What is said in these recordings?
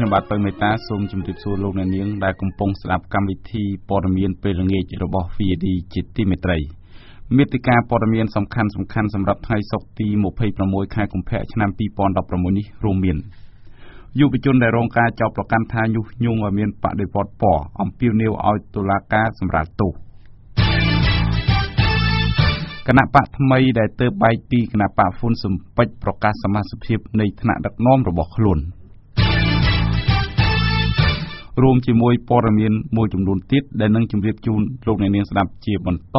បាទពៅមេតាសូមជម្រាបសួរលោកអ្នកនាងដែលកំពុងស្ដាប់កម្មវិធីព័ត៌មានពេលល្ងាចរបស់ VD ជាទីមេត្រីមេតិការព័ត៌មានសំខាន់សម្រាប់ថ្ងៃសុក្រទី26ខែកុម្ភៈឆ្នាំ2016នេះរួមមានយុវជនដែលរងការចោទប្រកាន់ថាញុះញង់ឲ្យមានបដិវត្តពណ៌អំពាវនាវឲ្យតុលាការសម្រាលទោសគណៈបកថ្មីដែលទើបបែកពីគណៈបកហ៊ុនស៊ុនពេជ្រប្រកាសសមាជិកភាពនៃថ្នាក់ដឹកនាំរបស់ខ្លួនរួមជាមួយព័ត៌មានមួយចំនួនទៀតដែលនឹងជម្រាបជូនលោកអ្នកនាងស្ដាប់ជាបន្ត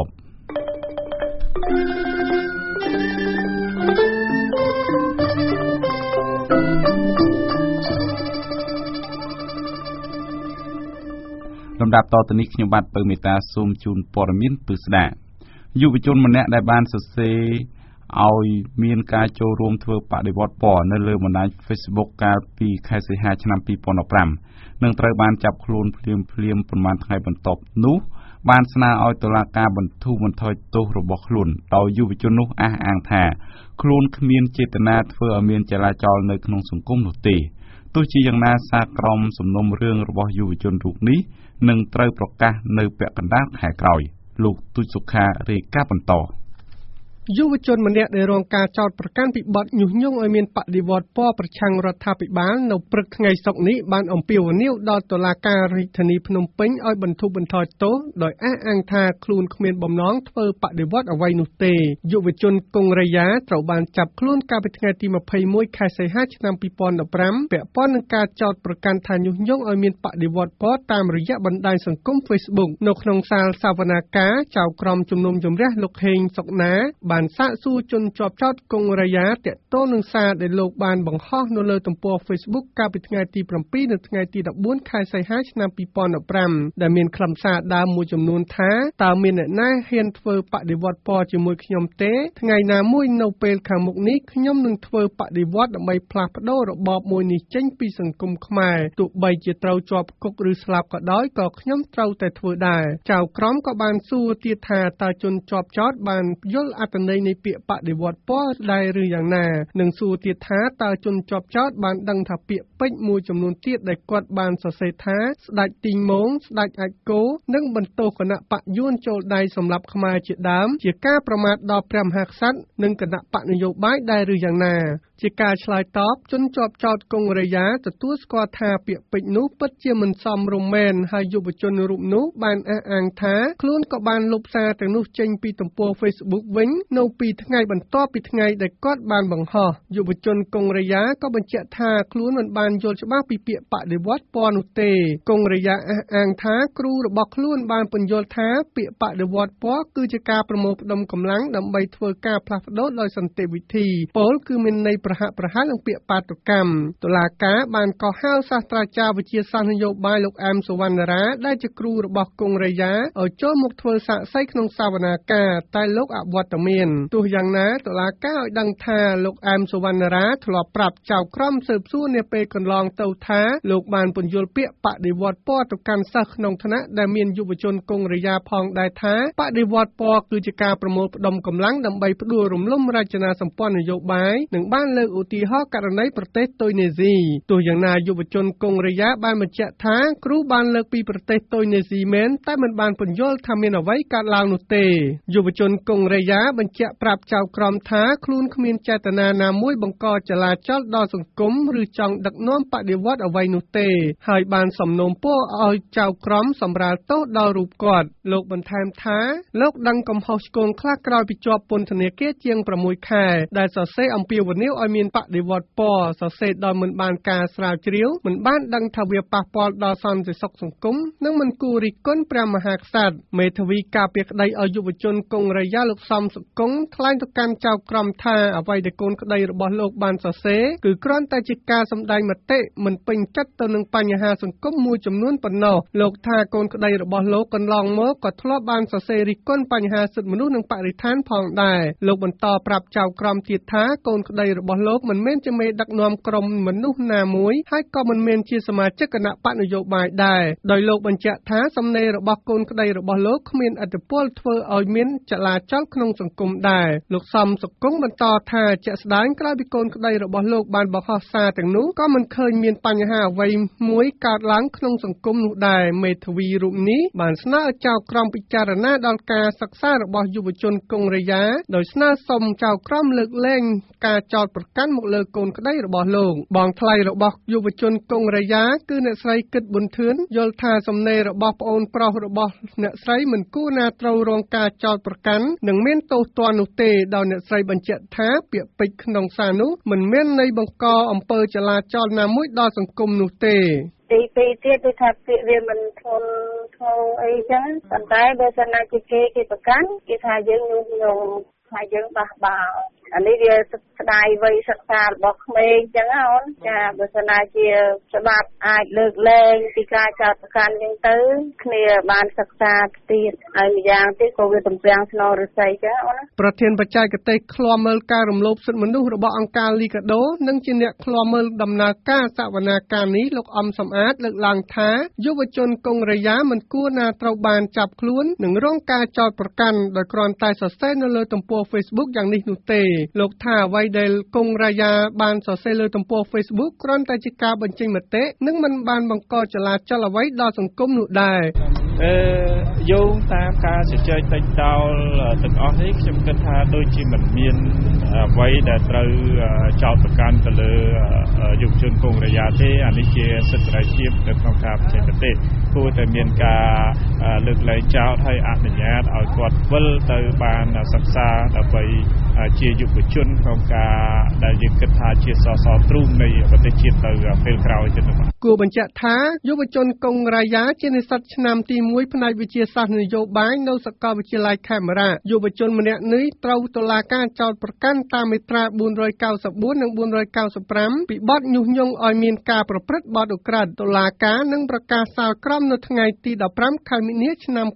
លំដាប់តទៅនេះខ្ញុំបាទពៅមេតាសូមជូនព័ត៌មានពិស្ដាយុវជនម្នាក់ដែលបានសរសេរឲ្យមានការចូលរួមធ្វើបដិវត្តពណ៌នៅលើបណ្ដាញ Facebook កាលពីខែសីហាឆ្នាំ2015នឹងត្រូវបានចាប់ខ្លួនភ្លាមប្រមាណថ្ងៃបន្ទាប់នោះបានស្នើឲ្យតុលាការបន្ធូរបន្ថយទោសរបស់ខ្លួនដោយយុវជននោះអះអាងថាខ្លួនគ្មានចេតនាធ្វើឲ្យមានចលាចលនៅក្នុងសង្គមនោះទេទោះជាយ៉ាងណាសារក្រមសំណុំរឿងរបស់យុវជនរូបនេះនឹងត្រូវប្រកាសនៅពាក់កណ្ដាលខែក្រោយលោកទូចសុខារាយការណ៍បន្តយុវជនម្នាក់ដែលរងការចោទប្រកាន់ពីបទញុះញង់ឲ្យមានបដិវត្តពណ៌ប្រឆាំងរដ្ឋាភិបាលនៅព្រឹកថ្ងៃសុក្រនេះបានអំពាវនាវដល់តុលាការរាជធានីភ្នំពេញឲ្យបន្ធូរបន្ថយទោសដោយអះអាងថាខ្លួនគ្មានបំណងធ្វើបដិវត្តអ្វីនោះទេយុវជនគង់រាយាត្រូវបានចាប់ខ្លួនកាលពីថ្ងៃទី21ខែសីហាឆ្នាំ2015ពាក់ព័ន្ធនឹងការចោទប្រកាន់ថាញុះញង់ឲ្យមានបដិវត្តពណ៌តាមរយៈបណ្ដាញសង្គម Facebook នៅក្នុងសាលសវនាការចៅក្រមជំនុំជម្រះលោកហេងសុកណាបានសាកសួរជនជាប់ចោទគង់រាយាទាក់ទងនឹងសារដែលលោកបានបង្ហោះនៅលើទំព័រ Facebook កាលពីថ្ងៃទី7និងថ្ងៃទី14ខែសីហាឆ្នាំ2015ដែលមានខ្លឹមសារដើមមួយចំនួនថាតើមានអ្នកណាហ៊ានធ្វើបដិវត្តពណ៌ជាមួយខ្ញុំទេថ្ងៃណាមួយនៅពេលខាងមុខនេះខ្ញុំនឹងធ្វើបដិវត្តដើម្បីផ្លាស់ប្ដូររបបមួយនេះចេញពីសង្គមខ្មែរទោះបីជាត្រូវជាប់គុកឬស្លាប់ក៏ដោយក៏ខ្ញុំត្រូវតែធ្វើដែរចៅក្រមក៏បានសួរទៀតថាតើជនជាប់ចោទបានយល់អត្ថន័យនៃពាក្យបដិវត្តពណ៌ដែរឬយ៉ាងណានិងសួរទៀតថាតើជនជាប់ចោទបានដឹងថាពាក្យពេចន៍មួយចំនួនទៀតដែលគាត់បានសរសេរថាស្ដេចទីងមងស្ដេចអាចគោនិងបន្ទោសគណៈបកយួនចូលដៃសម្រាប់ខ្មែរជាដើមជាការប្រមាថដល់ព្រះមហាក្សត្រនិងគណៈបកនយោបាយដែរឬយ៉ាងណាជាការឆ្លើយតបជនជាប់ចោទគង់រាយាទទួលស្គាល់ថាពាក្យពេចន៍នោះពិតជាមិនសមរម្យមែនហើយយុវជនរូបនោះបានអះអាងថាខ្លួនក៏បានលុបសារទាំងនោះចេញពីទំព័រ Facebook វិញនៅពីថ្ងៃបន្ទាប់ពីថ្ងៃដែលគាត់បានបង្ហោះយុវជនគង់រាយាក៏បញ្ជាក់ថាខ្លួនមិនបានយល់ច្បាស់ពីពាក្យបដិវត្តពណ៌នោះទេគង់រាយាអះអាងថាគ្រូរបស់ខ្លួនបានពន្យល់ថាពាក្យបដិវត្តពណ៌គឺជាការប្រមូលផ្ដុំកម្លាំងដើម្បីធ្វើការផ្លាស់ប្ដូរដោយសន្តិវិធីពោលគឺមានន័យប្រហាក់នឹងពាក្យបាតុកម្មតុលាការបានកោះហៅសាស្ត្រាចារ្យវិទ្យាសាស្ត្រនយោបាយលោកអែមសុវណ្ណរាដែលជាគ្រូរបស់គង់រាយាឲ្យចូលមកធ្វើសាក្សីក្នុងសវនាការតែលោកអវត្តមានទោះយ៉ាងណាតុលាការឲ្យដឹងថាលោកអែមសុវណ្ណរាធ្លាប់ប្រាប់ចៅក្រមស៊ើបសួរនាពេលកន្លងទៅថាលោកបានពន្យល់ពាក្យបដិវត្តពណ៌ទៅកាន់សិស្សក្នុងថ្នាក់ដែលមានយុវជនគង់រាយាផងដែរថាបដិវត្តពណ៌គឺជាការប្រមូលផ្ដុំកម្លាំងដើម្បីផ្ដួលរំលំរចនាសម្ព័ន្ធនយោបាយនិងបានលើកឧទាហរណ៍ករណីប្រទេសតុយនេស៊ីទោះយ៉ាងណាយុវជនគង់រាយាបានបញ្ជាក់ថាគ្រូបានលើកពីប្រទេសតុយនេស៊ីមែនតែមិនបានពន្យល់ថាមានអ្វីកើតឡើងនោះទេយុវជនគង់រាយាបញ្ជាក់ប្រាប់ចៅក្រមថាខ្លួនគ្មានចេតនាណាមួយបង្កចលាចលដល់សង្គមឬចង់ដឹកនាំបដិវត្តអ្វីនោះទេហើយបានសំណូមពរឲ្យចៅក្រមសម្រាលទោសដល់រូបគាត់លោកបន្ថែមថាលោកដឹងកំហុសឆ្គងខ្លះក្រោយពីជាប់ពន្ធនាគារជាង6ខែដែលសរសេរអំពាវនាវឲ្យមានបដិវត្តពណ៌សរសេរដោយមិនបានការស្រាវជ្រាវមិនបានដឹងថាវាប៉ះពាល់ដល់សន្តិសុខសង្គមនិងមិនគួររិះគន់ព្រះមហាក្សត្រមេធាវីការពារក្តីឲ្យយុវជនគង់រាយាលោកសំសុគង្គថ្លែងទៅកាន់ចៅក្រមថាអ្វីដែលកូនក្តីរបស់លោកបានសរសេរគឺគ្រាន់តែជាការសម្ដែងមតិមិនពេញចិត្តទៅនឹងបញ្ហាសង្គមមួយចំនួនប៉ុណ្ណោះលោកថាកូនក្តីរបស់លោកកន្លងមកក៏ធ្លាប់បានសរសេររិះគន់បញ្ហាសិទ្ធិមនុស្សនិងបរិស្ថានផងដែរលោកបន្តប្រាប់ចៅក្រមទៀតថាកូនក្តីរបស់របស់លោកមិនមែនជាមេដឹកនាំក្រុមមនុស្សណាមួយហើយក៏មិនមែនជាសមាជិកគណៈបកនយោបាយដែរដោយលោកបញ្ជាក់ថាសំណេររបស់កូនក្តីរបស់លោកគ្មានឥទ្ធិពលធ្វើឲ្យមានចលាចលក្នុងសង្គមដែរលោកសំសុគង្គបន្តថាជាក់ស្ដែងក្រោយពីកូនក្តីរបស់លោកបានបង្ហោះសារទាំងនោះក៏មិនឃើញមានបញ្ហាអ្វីមួយកើតឡើងក្នុងសង្គមនោះដែរមេធាវីរូបនេះបានស្នើឲ្យចៅក្រមពិចារណាដល់ការសិក្សារបស់យុវជនកុងរ៉េយ៉ាដោយស្នើសុំចៅក្រមលើកលែងការចោទប្រកាន់មកលើកូនក្តីរបស់លោកបងថ្លៃរបស់យុវជនកុងរ៉េយ៉ាគឺអ្នកស្រីគិតប៊ុនធឿនយល់ថាសំណេររបស់ប្អូនប្រុសរបស់អ្នកស្រីមិនគួរណាត្រូវរងការចោទប្រកាន់និងមានទោសទណ្ឌនោះទេដោយអ្នកស្រីបញ្ជាក់ថាពាក្យពេចន៍ក្នុងសារនោះមិនមានន័យបង្កអំពើចលាចលណាមួយដល់សង្គមនោះទេទីពីរទៀតគឺថាពាក្យវាមិនធន់អីចឹងប៉ុន្តែបើសិនណាគេប្រកាន់គេថាយើងញុះញង់ថាយើងបះបោរអានេះវាស្ដាយវ័យសិក្សារបស់ក្មេងចឹងអូនចាបើសិនណាជាច្បាប់អាចលើកលែងពីការចោទប្រកាន់ចឹងទៅគ្នាបានសិក្សាទៀតហើយម្យ៉ាងទៀតក៏វាទំពាំងស្នងរិស័យចឹងអូនប្រធានបច្ចេកទេសឃ្លាំមើលការរំលោភសិទ្ធិមនុស្សរបស់អង្គការលីកាដូនិងជាអ្នកឃ្លាំមើលដំណើរការសវនាការនេះលោកអំសំអាតលើកឡើងថាយុវជនកុងរ៉េយ៉ាមិនគួរណាត្រូវបានចាប់ខ្លួននិងរងការចោទប្រកាន់ដោយគ្រាន់តែសរសេរនៅលើទំព័រ Facebook យ៉ាងនេះនោះទេលោកថាអ្វីដែលកុងរ៉េយ៉ាបានសរសេរលើទំព័រ Facebook គ្រាន់តែជាការបញ្ចេញមតិនិងមិនបានបង្កចលាចលអ្វីដល់សង្គមនោះដែរយោងតាមការជជែកតិចតោលទាំងអស់នេះខ្ញុំគិតថាដូចជាមិនមានអ្វីដែលត្រូវចោទប្រកាន់ទៅលើយុវជនកុងរ៉េយ៉ាទេអានេះជាសិទ្ធិសេរីភាពនៅក្នុងការបញ្ចេញមតិគួរតែមានការលើកលែងចោទហើយអនុញ្ញាតឲ្យគាត់វិលទៅបានសិក្សាដើម្បីជាយុវជនក្នុងការដែលយើងគិតថាជាសសរទ្រូងនៃប្រទេសជាតិទៅពេលក្រោយទៀតបាទគួរបញ្ជាក់ថាយុវជនកុងរ៉េយ៉ាជានិស្សិតឆ្នាំទី1ផ្នែកវិទ្យាសាស្ត្រនយោបាយនៅសាកលវិទ្យាល័យខេមរៈយុវជនម្នាក់នេះត្រូវតុលាការចោទប្រកាន់តាមមាត្រា494និង495ពីបទញុះញង់ឲ្យមានការប្រព្រឹត្តបទឧក្រិដ្ឋតុលាការនឹងប្រកាសសាលក្រមនៅថ្ងៃទី15ខែមីនាឆ្នាំ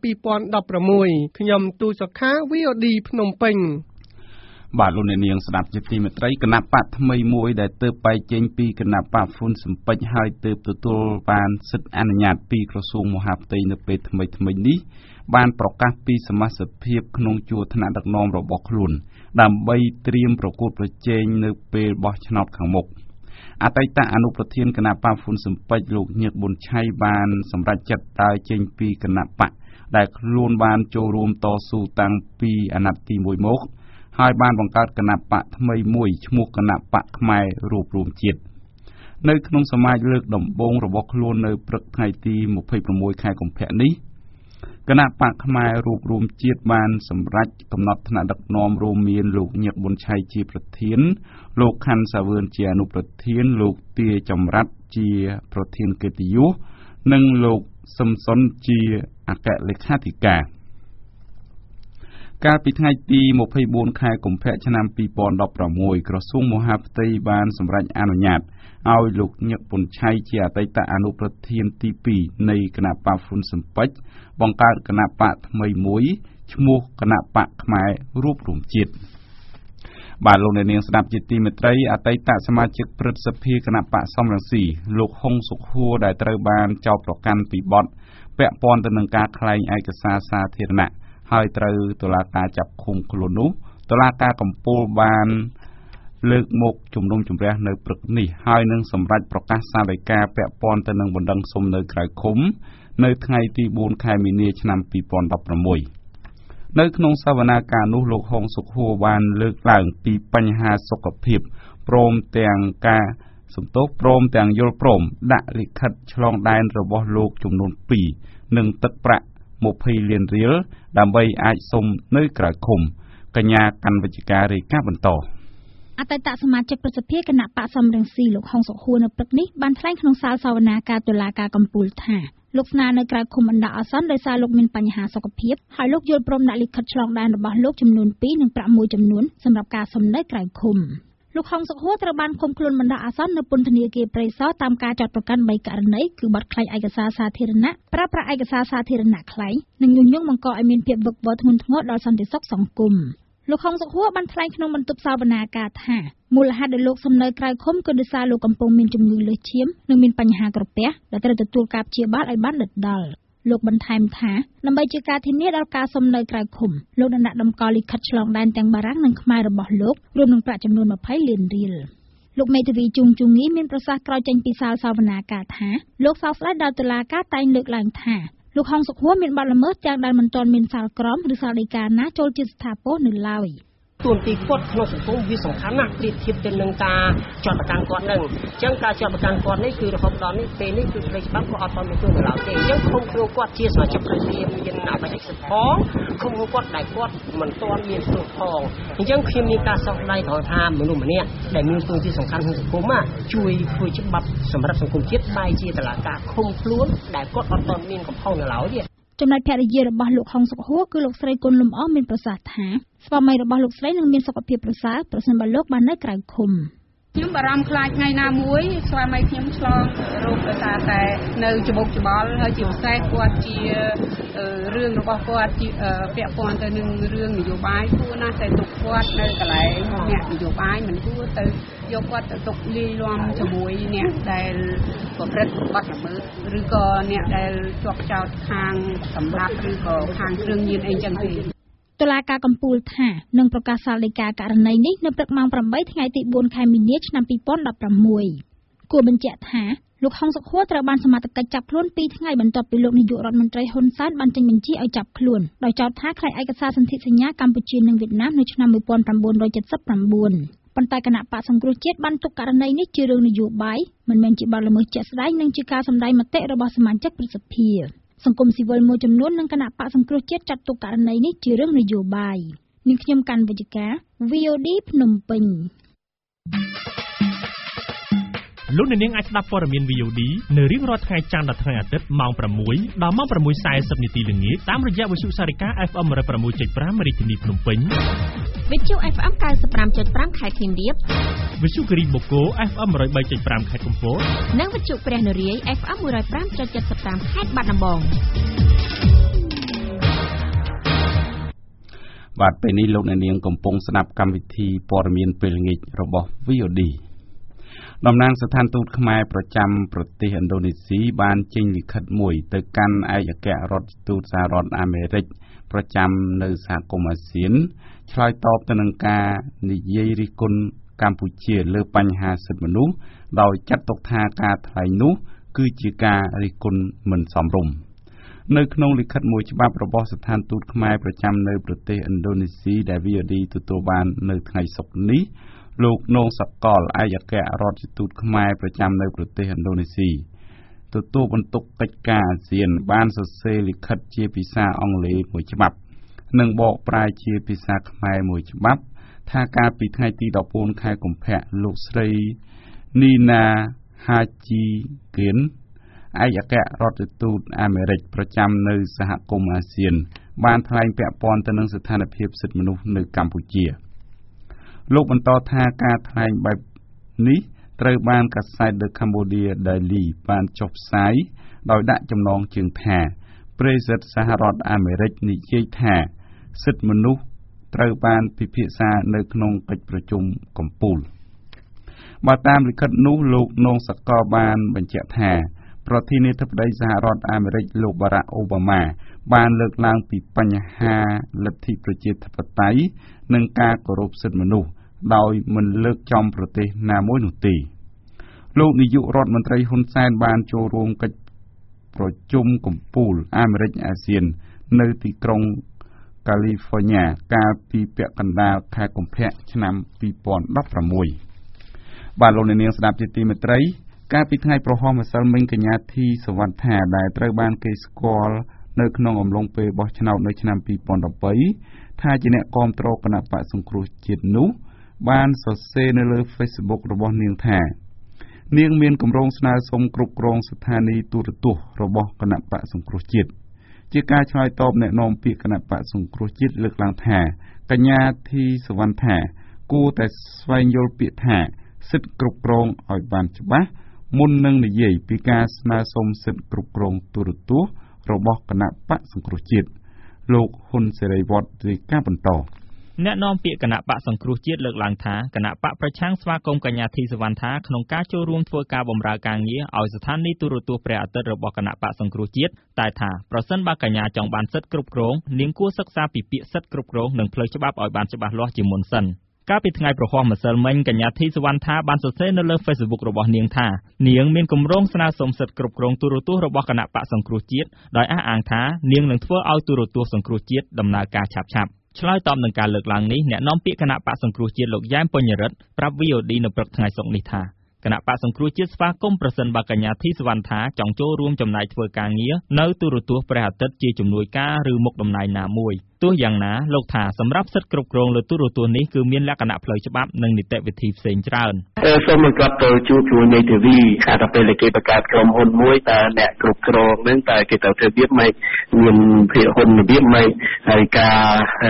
2016ខ្ញុំទូសុខា VOD ភ្នំពេញបាទលោកអ្នកនាងស្ដាប់ជាទីមេត្រីគណៈបកថ្មីមួយដែលទើបបែកចេញពីគណៈបកហ៊ុនស៊ិនប៉ិចហើយទើបទទួលបានសិទ្ធិអនុញ្ញាតពីក្រសួងមហាផ្ទៃនៅពេលថ្មីនេះបានប្រកាសពីសមាជិកភាពក្នុងជួរថ្នាក់ដឹកនាំរបស់ខ្លួនដើម្បីត្រៀមប្រកួតប្រជែងនៅពេលបោះឆ្នោតខាងមុខអតីតអនុប្រធានគណៈបកហ៊ុនស៊ិនប៉ិចលោកញឹកប៊ុនឆៃបានសម្រេចចិត្តដើរចេញពីគណៈបកដែលខ្លួនបានចូលរួមតស៊ូតាំងពីអាណត្តិទី1មកហើយបានបង្កើតគណៈបកថ្មីមួយឈ្មោះគណៈបកខ្មែររួបរวมជាតិនៅក្នុងសមាជលើកដំបូងរបស់ខ្លួននៅព្រឹកថ្ងៃទី26ខែកុម្ភៈនេះគណៈបកខ្មែររួបរวมជាតិបានសម្រេចកំណត់ថ្នាក់ដឹកនាំរួមមានលោកញឹកប៊ុនឆៃជាប្រធានលោកខាន់សាវឿនជាអនុប្រធានលោកទាចម្រាត់ជាប្រធានកិត្តិយសនិងលោកសឹមសុនជាអគ្គលេខាធិការកាលពីថ្ងៃទី24ខែកុម្ភៈឆ្នាំ2016ក្រសួងមហាផ្ទៃបានសម្រេចអនុញ្ញាតឲ្យលោកញឹកប៊ុនឆៃជាអតីតអនុប្រធានទី2នៃគណៈបកហ៊ុនស៊ិនប៉ិចបង្កើតគណៈបកថ្មីមួយឈ្មោះគណៈបកខ្មែររួបរวมជាតិបាទលោកអ្នកនាងស្ដាប់ជាទីមេត្រីអតីតសមាជិកព្រឹទ្ធសភាគណៈបកសំរងស៊ីលោកហុងសុខួរដែលត្រូវបានចោទប្រកាន់ពីបទពាក់ព័ន្ធទៅនឹងការក្លែងឯកសារសាធារណៈហើយត្រូវតុលាការចាប់ឃុំខ្លួននោះតុលាការកំពូលបានលើកមកជំនុំជម្រះនៅព្រឹកនេះហើយនឹងសម្រេចប្រកាសសាលដីកាពាក់ព័ន្ធទៅនឹងបណ្ដឹងសុំនៅក្រៅឃុំនៅថ្ងៃទី4ខែមីនាឆ្នាំ2016នៅក្នុងសវនាការនោះលោកហុងសុខួរបានលើកឡើងពីបញ្ហាសុខភាពព្រមទាំងការសំទោសព្រមទាំងយល់ព្រមដាក់លិខិតឆ្លងដែនរបស់លោកចំនួន2និងទឹកប្រាក់20លានរៀលដើម្បីអាចសុំនៅក្រៅឃុំកញ្ញាកាន់វិជ្ជការរាយការណ៍បន្តអតីតសមាជិកប្រសិទ្ធិគណៈបកសំរងស៊ីលោកហុងសុខួរនៅព្រឹកនេះបានថ្លែងក្នុងសាលសវនាការតុលាការកំពូលថាលោកស្នើនៅក្រៅឃុំបណ្ដោះអាសន្នដោយសារលោកមានបញ្ហាសុខភាពហើយលោកយល់ព្រមដាក់លិខិតឆ្លងដែនរបស់លោកចំនួន2និងប្រាក់មួយចំនួនសម្រាប់ការសុំនៅក្រៅឃុំលោកហុងសុខួរត្រូវបានឃុំខ្លួនបណ្ដោះអាសន្ននៅពន្ធនាគារព្រៃសរតាមការចាត់ប្រកាន់3ករណីគឺបទក្លែងឯកសារសាធារណៈប្រើប្រាស់ឯកសារសាធារណៈក្លែងនិងញុះញង់បង្កឲ្យមានភាពវឹកវរធ្ងន់ធ្ងរដល់សន្តិសុខសង្គមលោកហុងសុខហួរបានថ្លែងក្នុងបន្ទប់សវនាការថាមូលហេតុដែលលោកសំណើក្រៅឃុំគឺដោយសារលោកកំពុងមានជំងឺលើសឈាមនិងមានបញ្ហាក្រពះដែលត្រូវទទួលការព្យាបាលឲ្យបានដិតដល់លោកបន្ថែមថាដើម្បីជាការធានាដល់ការសំណើក្រៅឃុំលោកបានដាក់តម្កល់លិខិតឆ្លងដែនទាំងបារាំងនិងខ្មែររបស់លោករួមនឹងប្រាក់ចំនួន20លានរៀលលោកមេធាវីជុងជុងងីមានប្រសាសន៍ក្រោយចេញពីសាលសវនាការថាលោកសោកស្ដាយដែលតុលាការតែងលើកឡើងថាលោកហុងសុខហួរមានបទល្មើសទាំងដែលមិនទាន់មានសាលក្រមឬសាលដីកាណាចូលជាស្ថាពរនៅឡើយទួនាទីគាត់ក្នុងសង្គមវាសំខាន់ណាស់ប្រៀបធៀបទៅនឹងការជាប់ប្រកាន់គាត់នឹងអញ្ចឹងការជាប់ប្រកាន់គាត់នេះគឺរហូតដល់នេះពេលនេះគឺផ្លេចច្បាប់ក៏អត់ទាន់មានធ្វើនៅឡើយទេអញ្ចឹងឃុំខ្លួនគាត់ជាសមាជិកប្រជាមានអបិយសិទ្ធិផងឃុំខ្លួនគាត់ដែលគាត់មិនទាន់មានធ្វើផងអញ្ចឹងខ្ញុំមានការសោកស្ដាយត្រង់ថាមនុស្សម្នាក់ដែលមានទួនាទីសំខាន់ក្នុងសង្គមជួយធ្វើច្បាប់សម្រាប់សង្គមជាតិបែរជាតុលាការឃុំខ្លួនដែលគាត់អត់ទាន់មានកំហុសនៅឡើយទេចំណែកភរិយារបស់លោកហុងសុខហួរគឺលោកស្រីគុណលំអមានប្រសាសន៍ថាស្វាមីរបស់លោកស្រីនឹងមានសុខភាពប្រសើរប្រសិនបើលោកបាននៅក្រៅឃុំខ្ញុំបារម្ភខ្លាចថ្ងៃណាមួយស្វាមីខ្ញុំឆ្លងរោគដោយសារតែនៅច្បុកច្បល់ហើយជាពិសេសគាត់ជារឿងរបស់គាត់ជាពាក់ព័ន្ធទៅនឹងរឿងនយោបាយគួរណាស់តែទុកគាត់នៅកន្លែងអ្នកនយោបាយមិនគួរទៅយកគាត់ទៅទុកលាយឡំជាមួយអ្នកដែលប្រព្រឹត្តបទល្មើសឬក៏អ្នកដែលជាប់ចោទខាងសម្លាប់ឬក៏ខាងគ្រឿងញៀនអីចឹងទេតុលាការកំពូលថានឹងប្រកាសសាលដីកាករណីនេះនៅព្រឹកម៉ោង 8 ថ្ងៃទី 4 ខែមីនា ឆ្នាំ 2016 គួរបញ្ជាក់ថាលោកហុងសុខហួរត្រូវបានសមត្ថកិច្ចចាប់ខ្លួន2ថ្ងៃបន្ទាប់ពីលោកនាយករដ្ឋមន្ត្រីហ៊ុនសែនបានចេញបញ្ជាឲ្យចាប់ខ្លួនដោយចោទថាខ្លាចឯកសារសន្ធិសញ្ញាកម្ពុជានិងវៀតណាមនៅឆ្នាំ 1979 ប៉ុន្តែគណៈបកសង្គ្រោះជាតិបានទុកករណីនេះជារឿងនយោបាយមិនមែនជាបទល្មើសជាក់ស្ដែងនិងជាការសម្ដែងមតិរបស់សមាជិកព្រឹទ្ធសភាសង្គមស៊ីវិលមួយចំនួននិងគណៈបកសង្គ្រោះជាតិចាត់ទុកករណីនេះជារឿងនយោបាយនាងខ្ញុំកាន់វិជ្ជការ VOD ភ្នំពេញលោកអ្នកនាងអាចស្ដាប់ព័ត៌មាន VOD នៅរៀងរាល់ថ្ងៃច័ន្ទដល់ថ្ងៃអាទិត្យម៉ោង 6 ដល់ម៉ោង 6:40 នាទីល្ងាចតាមរយៈវិទ្យុសារិកា FM 106.5 រាជធានីភ្នំពេញវិទ្យុ FM 95.5 ខេត្តសៀមរាបវិទ្យុគិរីបូកូ FM 103.5 ខេត្តកំពតនិងវិទ្យុព្រះនរាយ FM 105.75 ខេត្តបាត់ដំបងបាទពេលនេះលោកអ្នកនាងកំពុងស្ដាប់កម្មវិធីព័ត៌មានពេលល្ងាចរបស់ VOD តំណាងស្ថានទូតខ្មែរប្រចាំប្រទេសឥណ្ឌូនេស៊ីបានចេញលិខិតមួយទៅកាន់ឯកអគ្គរដ្ឋទូតសហរដ្ឋអាមេរិកប្រចាំនៅសហគមន៍អាស៊ានឆ្លើយតបទៅនឹងការនិយាយរិះគន់កម្ពុជាលើបញ្ហាសិទ្ធិមនុស្សដោយចាត់ទុកថាការថ្លែងនោះគឺជាការរិះគន់មិនសមរម្យនៅក្នុងលិខិតមួយច្បាប់របស់ស្ថានទូតខ្មែរប្រចាំនៅប្រទេសឥណ្ឌូនេស៊ីដែល VOD ទទួលបាននៅថ្ងៃសុក្រនេះលោកនងសកលឯកអគ្គរដ្ឋទូតខ្មែរប្រចាំនៅប្រទេសឥណ្ឌូនេស៊ីទទួលបន្ទុកកិច្ចការអាស៊ានបានសរសេរលិខិតជាភាសាអង់គ្លេសមួយច្បាប់និងបកប្រែជាភាសាខ្មែរមួយច្បាប់ថាកាលពីថ្ងៃទី 14 ខែកុម្ភៈលោកស្រីនីណាហាជីគៀនឯកអគ្គរដ្ឋទូតអាមេរិកប្រចាំនៅសហគមន៍អាស៊ានបានថ្លែងពាក់ព័ន្ធទៅនឹងស្ថានភាពសិទ្ធិមនុស្សនៅកម្ពុជាលោកបន្តថាការថ្លែងបែបនេះត្រូវបានកាសែត The Cambodia Daily បានចុះផ្សាយដោយដាក់ចំណងជើងថាប្រេសិដសហរដ្ឋអាមេរិកនិយាយថាសិទ្ធិមនុស្សត្រូវបានពិភាក្សានៅក្នុងកិច្ចប្រជុំកំពូលបើតាមលិខិតនោះលោកនងសកលបានបញ្ជាក់ថាប្រធានាធិបតីសហរដ្ឋអាមេរិកលោកបារ៉ាក់អូបាម៉ាបានលើកឡើងពីបញ្ហាលទ្ធិប្រជាធិបតេយ្យនិងការគោរពសិទ្ធិមនុស្សដោយមិនលើកចំប្រទេសណាមួយនោះទេលោកនាយករដ្ឋមន្ត្រីហ៊ុនសែនបានចូលរួមកិច្ចប្រជុំកំពូលអាមេរិកអាស៊ាននៅទីក្រុងកាលីហ្វ័រញ៉ាកាលពីពាក់កណ្ដាលខែកុម្ភៈឆ្នាំ 2016 បាទលោកអ្នកនាងស្ដាប់ជាទីមេត្រីកាលពីថ្ងៃប្រហោះម្សិលមិញកញ្ញាធីសវណ្ណថាដែលត្រូវបានគេស្គាល់នៅក្នុងអំឡុងពេលបោះឆ្នោតនៅឆ្នាំ 2013 ថាជាអ្នកគាំទ្រគណៈបកសង្គ្រោះជាតិនោះបានសរសេរនៅលើ Facebook របស់នាងថានាងមានគម្រោងស្នើសុំគ្រប់គ្រងស្ថានីយ៍ទូរទស្សន៍របស់គណៈបកសង្គ្រោះជាតិជាការឆ្លើយតបអ្នកនាំពាក្យគណៈបកសង្គ្រោះជាតិលើកឡើងថាកញ្ញាធីសវណ្ណថាគួរតែស្វែងយល់ពាក្យថាសិទ្ធិគ្រប់គ្រងឲ្យបានច្បាស់មុននឹងនិយាយពីការស្នើសុំសិទ្ធិគ្រប់គ្រងទូរទស្សន៍របស់គណៈបកសង្គ្រោះជាតិលោកហ៊ុនសេរីវត្តរាយការណ៍បន្តអ្នកនាំពាក្យគណៈបកសង្គ្រោះជាតិលើកឡើងថាគណៈបកប្រឆាំងស្វាគមន៍កញ្ញាធីសវណ្ណថាក្នុងការចូលរួមធ្វើការបម្រើការងារឲ្យស្ថានីយទូរទស្សន៍ព្រះអាទិត្យរបស់គណៈបកសង្គ្រោះជាតិតែថាប្រសិនបើកញ្ញាចង់បានសិទ្ធិគ្រប់គ្រងនាងគួរសិក្សាពីពាក្យសិទ្ធិគ្រប់គ្រងនិងផ្លូវច្បាប់ឲ្យបានច្បាស់លាស់ជាមុនសិនកាលពីថ្ងៃប្រហោះម្សិលមិញកញ្ញាធីសវណ្ណថាបានសរសេរនៅលើ Facebook របស់នាងថានាងមានគម្រោងស្នើសុំសិទ្ធិគ្រប់គ្រងទូរទស្សន៍របស់គណៈបកសង្គ្រោះជាតិដោយអះអាងថានាងនឹងធ្វើឲ្យទូរទស្សន៍សង្គ្រោះជាតិដំណើរការឆាប់ៗឆ្លើយតបនឹងការលើកឡើងនេះអ្នកនាំពាក្យគណៈបកសង្គ្រោះជាតិលោកយ៉ែមពញ្ញរិទ្ធប្រាប់ VOD នៅព្រឹកថ្ងៃសុក្រនេះថាគណៈបកសង្គ្រោះជាតិស្វាគមន៍ប្រសិនបើកញ្ញាធីសវណ្ណថាចង់ចូលរួមចំណែកធ្វើការងារនៅទូរទស្សន៍ព្រះអាទិត្យជាជំនួយការឬមុខតំណែងណាមួយទោះយ៉ាងណាលោកថាសម្រាប់សិទ្ធិគ្រប់គ្រងលើទូរទស្សន៍នេះគឺមានលក្ខណៈផ្លូវច្បាប់និងនីតិវិធីផ្សេងច្រើនសូមគាត់ទៅជួបជាមួយមេធាវីថាទៅពេលគេបង្កើតក្រុមហ៊ុនមួយតើអ្នកគ្រប់គ្រងនឹងតើគេទៅធ្វើរបៀបម៉េចមានភាគហ៊ុនរបៀបម៉េចហើយការ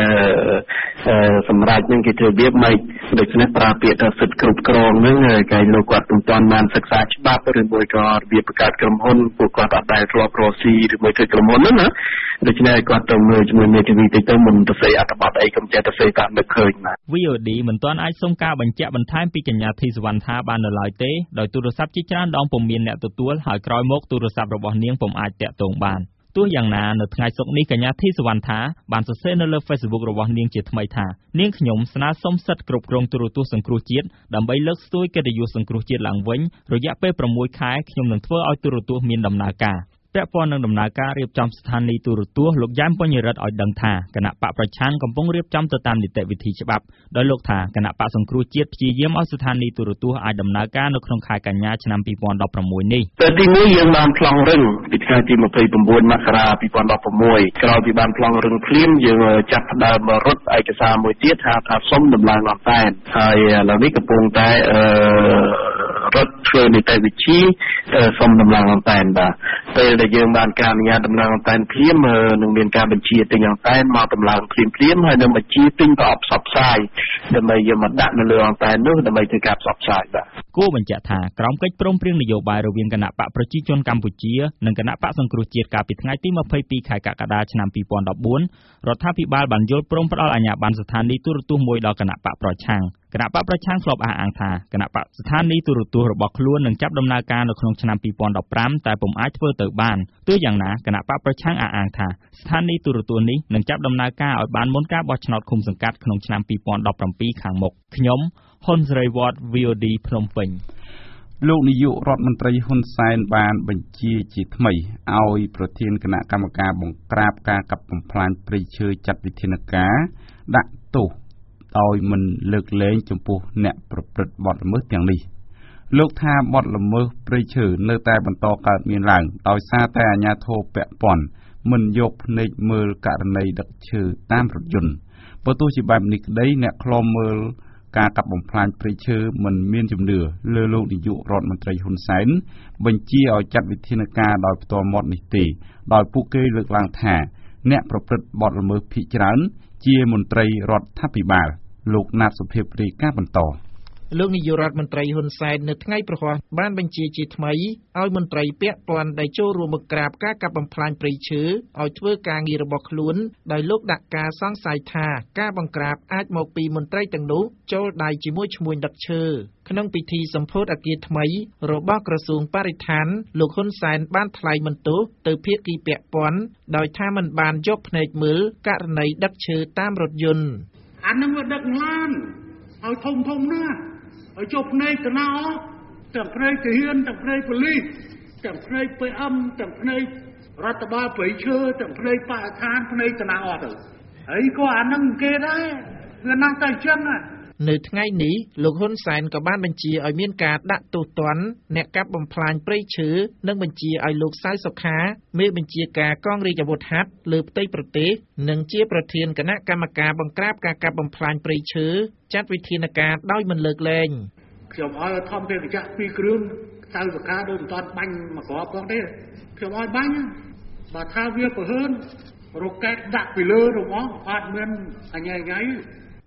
សម្រាប់នឹងគេធ្វើរបៀបម៉េចដូច្នេះប្រើពាក្យថាសិទ្ធិគ្រប់គ្រងនឹងគេលោកគាត់ពុំទាន់បានសិក្សាច្បាប់ឬមួយក៏របៀបបង្កើតក្រុមហ៊ុនពួកគាត់អត់ដែលធ្លាប់រកស៊ីឬមួយធ្វើក្រុមហ៊ុនហ្នឹងណាដូច្នេះគាត់ទៅមើលជាមួយមេធាវីទៅមុនទៅសេអត្ថបទអីកុំចេះទៅសេតាមនឹកឃើញណា VOD មិនទាន់អាចសុំការបញ្ជាក់បន្ថែមពីកញ្ញាធីសវណ្ណថាបាននៅឡើយទេដោយទូរស័ព្ទជាច្រើនដងពុំមានអ្នកទទួលហើយក្រោយមកទូរស័ព្ទរបស់នាងពុំអាចតាក់ទងបានទោះយ៉ាងណានៅថ្ងៃសុក្រនេះកញ្ញាធីសវណ្ណថាបានសរសេរនៅលើ Facebook របស់នាងជាថ្មីថានាងខ្ញុំស្នើសុំសិទ្ធិគ្រប់គ្រងទូរទស្សន៍សង្គ្រោះជាតិដើម្បីលើកស្ទួយកិត្តិយសសង្គ្រោះជាតិឡើងវិញរយៈពេល6ខែខ្ញុំនឹងធ្វើឲ្យទូរទស្សន៍មានដំណើរការពាក់ព័ន្ធនឹងដំណើរការរៀបចំស្ថានីយទូរទស្សន៍លោកយ៉ែមពញ្ញរិទ្ធឲ្យដឹងថាគណៈបកប្រឆាំងកំពុងរៀបចំទៅតាមនីតិវិធីច្បាប់ដោយលោកថាគណៈបកសង្គ្រោះជាតិព្យាយាមឲ្យស្ថានីយទូរទស្សន៍អាចដំណើរការនៅក្នុងខែកញ្ញាឆ្នាំ2016នេះទី1យើងបានប្លង់រឹងពីថ្ងៃទី29មករា2016ក្រោយពីបានប្លង់រឹងភ្លាមយើងចាប់ផ្ដើមរត់ឯកសារមួយទៀតថាសុំដំឡើងអត់តែនហើយឥឡូវនេះកំពុងតែរត់ធ្វើនីតិវិធីសុំដំឡើងអត់តែនបាទពេលដែលយើងបានការអនុញ្ញាតដំឡើងអន្តែនភ្លាមនឹងមានការបញ្ជាទិញអន្តែនមកដំឡើងភ្លាមហើយនឹងបញ្ជាទិញប្រអប់ផ្សព្វផ្សាយដើម្បីយកមកដាក់នៅលើអន្តែននោះដើម្បីធ្វើការផ្សព្វផ្សាយបាទគួរបញ្ជាក់ថាក្រោមកិច្ចព្រមព្រៀងនយោបាយរវាងគណៈបកប្រជាជនកម្ពុជានិងគណៈបកសង្គ្រោះជាតិកាលពីថ្ងៃទី22ខែកក្កដាឆ្នាំ2014រដ្ឋាភិបាលបានយល់ព្រមផ្ដល់អាជ្ញាប័ណ្ណស្ថានីយទូរទស្សន៍មួយដល់គណៈបកប្រឆាំងគណៈបកប្រឆាំងធ្លាប់អះអាងថាគណៈបកស្ថានីយទូរទស្សន៍របស់ខ្លួននឹងចាប់ដំណើរការនៅក្នុងឆ្នាំ2015តែពុំអាចធ្វើទៅបានទោះយ៉ាងណាគណៈបកប្រឆាំងអះអាងថាស្ថានីយទូរទស្សន៍នេះនឹងចាប់ដំណើរការឲ្យបានមុនការបោះឆ្នោតឃុំសង្កាត់ក្នុងឆ្នាំ2017ខាងមុខខ្ញុំហ៊ុនសេរីវត្ត VOD ភ្នំពេញលោកនាយករដ្ឋមន្ត្រីហ៊ុនសែនបានបញ្ជាជាថ្មីឲ្យប្រធានគណៈកម្មការបង្ក្រាបការកាប់បំផ្លាញព្រៃឈើចាត់វិធានការដាក់ទោសដោយមិនលើកលែងចំពោះអ្នកប្រព្រឹត្តបទល្មើសទាំងនេះលោកថាបទល្មើសព្រៃឈើនៅតែបន្តកើតមានឡើងដោយសារតែអាជ្ញាធរពាក់ព័ន្ធមិនយកភ្នែកមើលករណីដឹកឈើតាមរថយន្តបើទោះជាបែបនេះក្តីអ្នកខ្លំមើលការកាប់បំផ្លាញព្រៃឈើមិនមានជំនឿលើលោកនាយករដ្ឋមន្ត្រីហ៊ុនសែនបញ្ជាឲ្យចាត់វិធានការដោយផ្ទាល់មាត់នេះទេដោយពួកគេលើកឡើងថាអ្នកប្រព្រឹត្តបទល្មើសភាគច្រើនជាមន្ត្រីរដ្ឋាភិបាលលោកណាតសុភាពរាយការណ៍បន្តលោកនាយករដ្ឋមន្ត្រីហ៊ុនសែននៅថ្ងៃប្រហោះបានបញ្ជាជាថ្មីឲ្យមន្ត្រីពាក់ព័ន្ធដែលចូលរួមបង្ក្រាបការកាប់បំផ្លាញព្រៃឈើឲ្យធ្វើការងាររបស់ខ្លួនដោយលោកដាក់ការសង្ស័យថាការបង្ក្រាបអាចមកពីមន្ត្រីទាំងនោះចូលដៃជាមួយឈ្មួញដឹកឈើក្នុងពិធីសម្ពោធអគារថ្មីរបស់ក្រសួងបរិស្ថានលោកហ៊ុនសែនបានថ្លែងបន្ទោសទៅភាគីពាក់ព័ន្ធដោយថាមិនបានយកភ្នែកមើលករណីដឹកឈើតាមរថយន្តអានឹងវាដឹកឡានឲ្យធំណាស់ឲ្យជប់ភ្នែកទៅណាទាំងភ្នែកទាហានទាំងភ្នែកប៉ូលីសទាំងភ្នែក PM ទាំងភ្នែករដ្ឋបាលព្រៃឈើទាំងភ្នែកបរិស្ថានភ្នែកទៅណាអត់ទៅហើយក៏អានឹងគេដែរវាណាស់តែចឹងនៅថ្ងៃនេះលោកហ៊ុនសែនក៏បានបញ្ជាឲ្យមានការដាក់ទោសទណ្ឌអ្នកកាប់បំផ្លាញព្រៃឈើនិងបញ្ជាឲ្យលោកសៅសុខាមេបញ្ជាការកងរាជអាវុធហត្ថលើផ្ទៃប្រទេសនិងជាប្រធានគណៈកម្មការបង្ក្រាបការកាប់បំផ្លាញព្រៃឈើចាត់វិធានការដោយមិនលើកលែងខ្ញុំឲ្យធម្មទេសកៈ2គ្រឿងសៅសុខាដូចមិនតាន់បាញ់មកក្របផងទេខ្ញុំឲ្យបាញ់បើថាវាប្រហើនរកកែដាក់ពីលើរបស់អត់មានអញ្ញៃ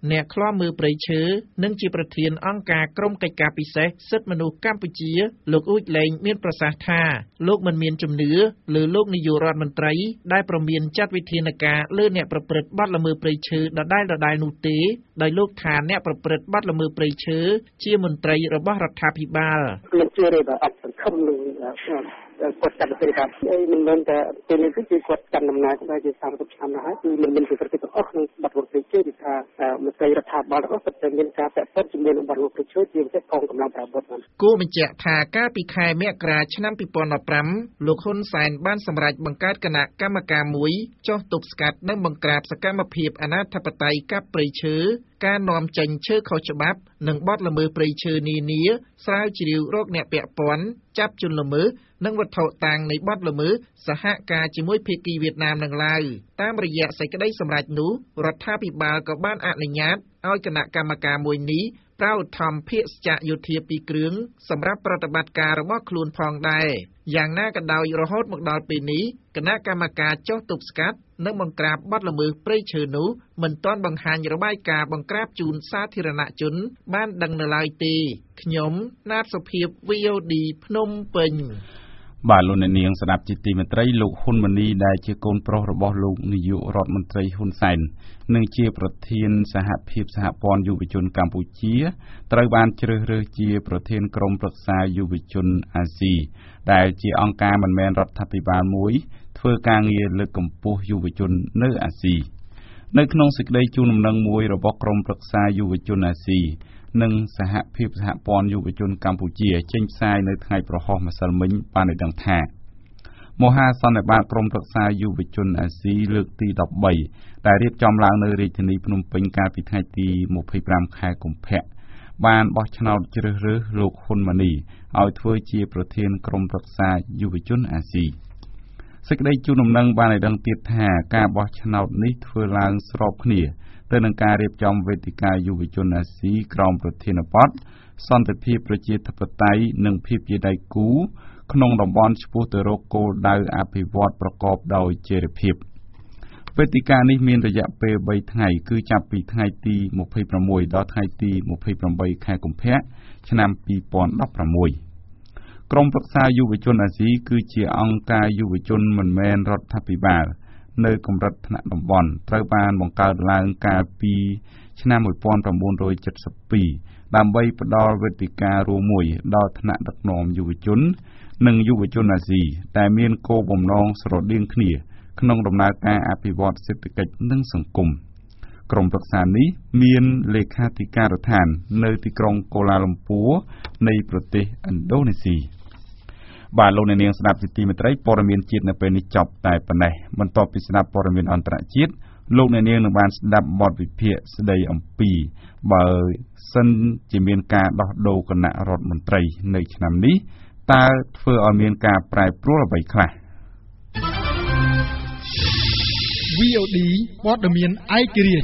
អ្នកឃ្លាំមើលព្រៃឈើនិងជាប្រធានអង្គការក្រមកិច្ចការពិសេសសិទ្ធិមនុស្សកម្ពុជាលោកអ៊ូចលេងមានប្រសាសន៍ថាលោកមិនមានជំនឿលើលោកនាយករដ្ឋមន្ត្រីដែលប្រមានចាត់វិធានការលើអ្នកប្រព្រឹត្តបទល្មើសព្រៃឈើដដែលនោះទេដោយលោកថាអ្នកប្រព្រឹត្តបទល្មើសព្រៃឈើជាមន្ត្រីរបស់រដ្ឋាភិបាលមិនជឿទេបើអត់សង្ឃឹមនឹងគាត់ចាត់វិធានការមិនមែនតែពេលនេះគឺគាត់កាន់ដំណើរដែរជា30ឆ្នាំហើយគឺមិនមានប្រតិបត្តិទាំងអស់ក្នុងបទល្មើសព្រៃឈើគឺថាមន្ត្រីរដ្ឋាភិបាលទាំងអស់តែមានការពាក់ព័ន្ធជាមួយនឹងបទល្មើសព្រៃឈើជាពិសេសកងកម្លាំងប្រដាប់អាវុធគួរបញ្ជាក់ថាកាលពីខែមករាឆ្នាំ2015លោកហ៊ុនសែនបានសម្រេចបង្កើតគណៈកម្មការមួយចុះទប់ស្កាត់និងបង្ក្រាបសកម្មភាពអនាធិបតេយ្យកាប់ព្រៃឈើការនាំចេញឈើខុសច្បាប់និងបទល្មើសព្រៃឈើនានាស្រាវជ្រាវរកអ្នកពាក់ព័ន្ធចាប់ជនល្មើសនិងវត្ថុតាងនៃបទល្មើសសហការជាមួយភាគីវៀតណាមនិងឡាវតាមរយៈសេចក្តីសម្រេចនោះរដ្ឋាភិបាលក៏បានអនុញ្ញាតឲ្យគណៈកម្មការមួយនេះប្រើឧទ្ធម្ភាគចក្រយោធា2គ្រឿងសម្រាប់ប្រតិបត្តិការរបស់ខ្លួនផងដែរយ៉ាងណាក៏ដោយរហូតមកដល់ពេលនេះគណៈកម្មការចុះទប់ស្កាត់និងបង្ក្រាបបទល្មើសព្រៃឈើនោះមិនទាន់បង្ហាញរបាយការណ៍បង្ក្រាបជូនសាធារណជនបានដឹងនៅឡើយទេខ្ញុំណាតសុភាព VOD ភ្នំពេញបាទលោកអ្នកនាងស្ដាប់ជាទីមេត្រីលោកហ៊ុនម៉ាណីដែលជាកូនប្រុសរបស់លោកនាយករដ្ឋមន្ត្រីហ៊ុនសែននិងជាប្រធានសហភាពសហព័ន្ធយុវជនកម្ពុជាត្រូវបានជ្រើសរើសជាប្រធានក្រុមប្រឹក្សាយុវជនអាស៊ីដែលជាអង្គការមិនមែនរដ្ឋាភិបាលមួយធ្វើការងារលើកកម្ពស់យុវជននៅអាស៊ីនៅក្នុងសេចក្តីជូនដំណឹងមួយរបស់ក្រុមប្រឹក្សាយុវជនអាស៊ីនិងសហភាពសហព័ន្ធយុវជនកម្ពុជាចេញផ្សាយនៅថ្ងៃប្រហោះម្សិលមិញបានឲ្យដឹងថាមហាសន្និបាតក្រុមប្រឹក្សាយុវជនអាស៊ីលើកទី13ដែលរៀបចំឡើងនៅរាជធានីភ្នំពេញកាលពីថ្ងៃទី25ខែកុម្ភៈបានបោះឆ្នោតជ្រើសរើសលោកហ៊ុនម៉ាណីឲ្យធ្វើជាប្រធានក្រុមប្រឹក្សាយុវជនអាស៊ីសេចក្តីជូនដំណឹងបានឲ្យដឹងទៀតថាការបោះឆ្នោតនេះធ្វើឡើងស្របគ្នាទៅនឹងការរៀបចំវេទិកាយុវជនអាស៊ីក្រោមប្រធានបទសន្តិភាពប្រជាធិបតេយ្យនិងភាពជាដៃគូក្នុងតំបន់ឆ្ពោះទៅរកគោលដៅអភិវឌ្ឍប្រកបដោយចីរភាពវេទិកានេះមានរយៈពេល3ថ្ងៃគឺចាប់ពីថ្ងៃទី26ដល់ថ្ងៃទី28ខែកុម្ភៈឆ្នាំ2016ក្រុមប្រឹក្សាយុវជនអាស៊ីគឺជាអង្គការយុវជនមិនមែនរដ្ឋាភិបាលនៅកម្រិតថ្នាក់តំបន់ត្រូវបានបង្កើតឡើងកាលពីឆ្នាំ1972ដើម្បីផ្ដល់វេទិការួមមួយដល់ថ្នាក់ដឹកនាំយុវជននិងយុវជនអាស៊ីដែលមានគោលបំណងស្រដៀងគ្នាក្នុងដំណើរការអភិវឌ្ឍសេដ្ឋកិច្ចនិងសង្គមក្រុមប្រឹក្សានេះមានលេខាធិការដ្ឋាននៅទីក្រុងកូឡាឡាំពួរនៃប្រទេសឥណ្ឌូនេស៊ីបាទលោកអ្នកនាងស្ដាប់ជាទីមេត្រីព័ត៌មានជាតិនៅពេលនេះចប់តែប៉ុណ្ណេះបន្ទាប់ពីស្ដាប់ព័ត៌មានអន្តរជាតិលោកអ្នកនាងនឹងបានស្ដាប់បទវិភាគស្ដីអំពីបើសិនជាមានការដោះដូរគណៈរដ្ឋមន្ត្រីនៅឆ្នាំនេះតើធ្វើឲ្យមានការប្រែប្រួលអ្វីខ្លះ VOD ព័ត៌មានឯករាជ្យ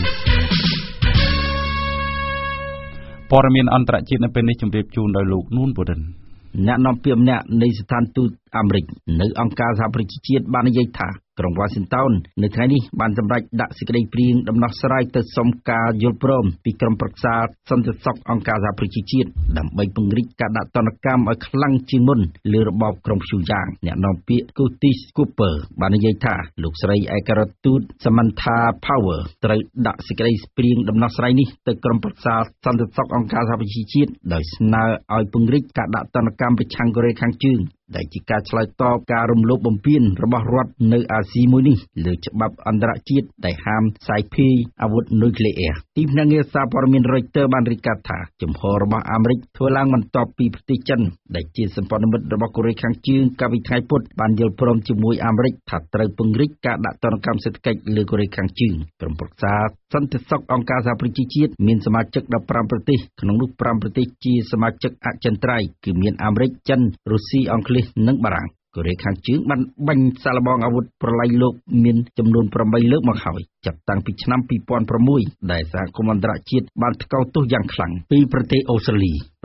ព័ត៌មានអន្តរជាតិនៅពេលនេះជម្រាបជូនដោយលោកនួនបូរិនអ្នកនាំពាក្យម្នាក់នៃស្ថានទូតអាមេរិកនៅអង្គការសហប្រជាជាតិបាននិយាយថាក្រុងវ៉ាស៊ីនតោននៅថ្ងៃនេះបានសម្រេចដាក់សេចក្តីព្រាងដំណោះស្រាយទៅសុំការយល់ព្រមពីក្រុមប្រឹក្សាសន្តិសុខអង្គការសហប្រជាជាតិដើម្បីពង្រីកការដាក់ទណ្ឌកម្មឲ្យខ្លាំងជាងមុនលើរបបក្រុងព្យុយ៉ាងអ្នកនាំពាក្យ Curtis Cooper បាននិយាយថាលោកស្រីឯករដ្ឋទូត Samantha Power ត្រូវដាក់សេចក្តីព្រាងដំណោះស្រាយនេះទៅក្រុមប្រឹក្សាសន្តិសុខអង្គការសហប្រជាជាតិដោយស្នើឲ្យពង្រីកការដាក់ទណ្ឌកម្មប្រឆាំងកូរ៉េខាងជើងដែលជាការឆ្លើយតបការរំលោភបំពានរបស់រដ្ឋនៅអាស៊ីមួយនេះលើច្បាប់អន្តរជាតិដែលហាមផ្សាយភាយអាវុធនុយក្លេអ៊ែរទីភ្នាក់ងារសារព័ត៌មាន Reuters បានរាយការណ៍ថាជំហររបស់អាមេរិកធ្វើឡើងបន្ទាប់ពីប្រទេសចិនដែលជាសម្ព័ន្ធមិត្តរបស់កូរ៉េខាងជើងកាលពីថ្ងៃពុធបានយល់ព្រមជាមួយអាមេរិកថាត្រូវពង្រីកការដាក់ទណ្ឌកម្មសេដ្ឋកិច្ចលើកូរ៉េខាងជើងក្រុមប្រឹក្សាសន្តិសុខអង្គការសហប្រជាជាតិមានសមាជិក15ប្រទេសក្នុងនោះ5ប្រទេសជាសមាជិកអចិន្ត្រៃយ៍គឺមានអាមេរិកចិនរុស្ស៊ីអង់គ្លេសនិងបារាំងកូរ៉េខាងជើងបានបាញ់សាកល្បងអាវុធប្រឡាយលោកមានចំនួន8លើកមកហើយចាប់តាំងពីឆ្នាំ2006ដែលសហគមន៍អន្តរជាតិបានថ្កោលទោសយ៉ាងខ្លាំងពីប្រទេសអូស្ត្រាលី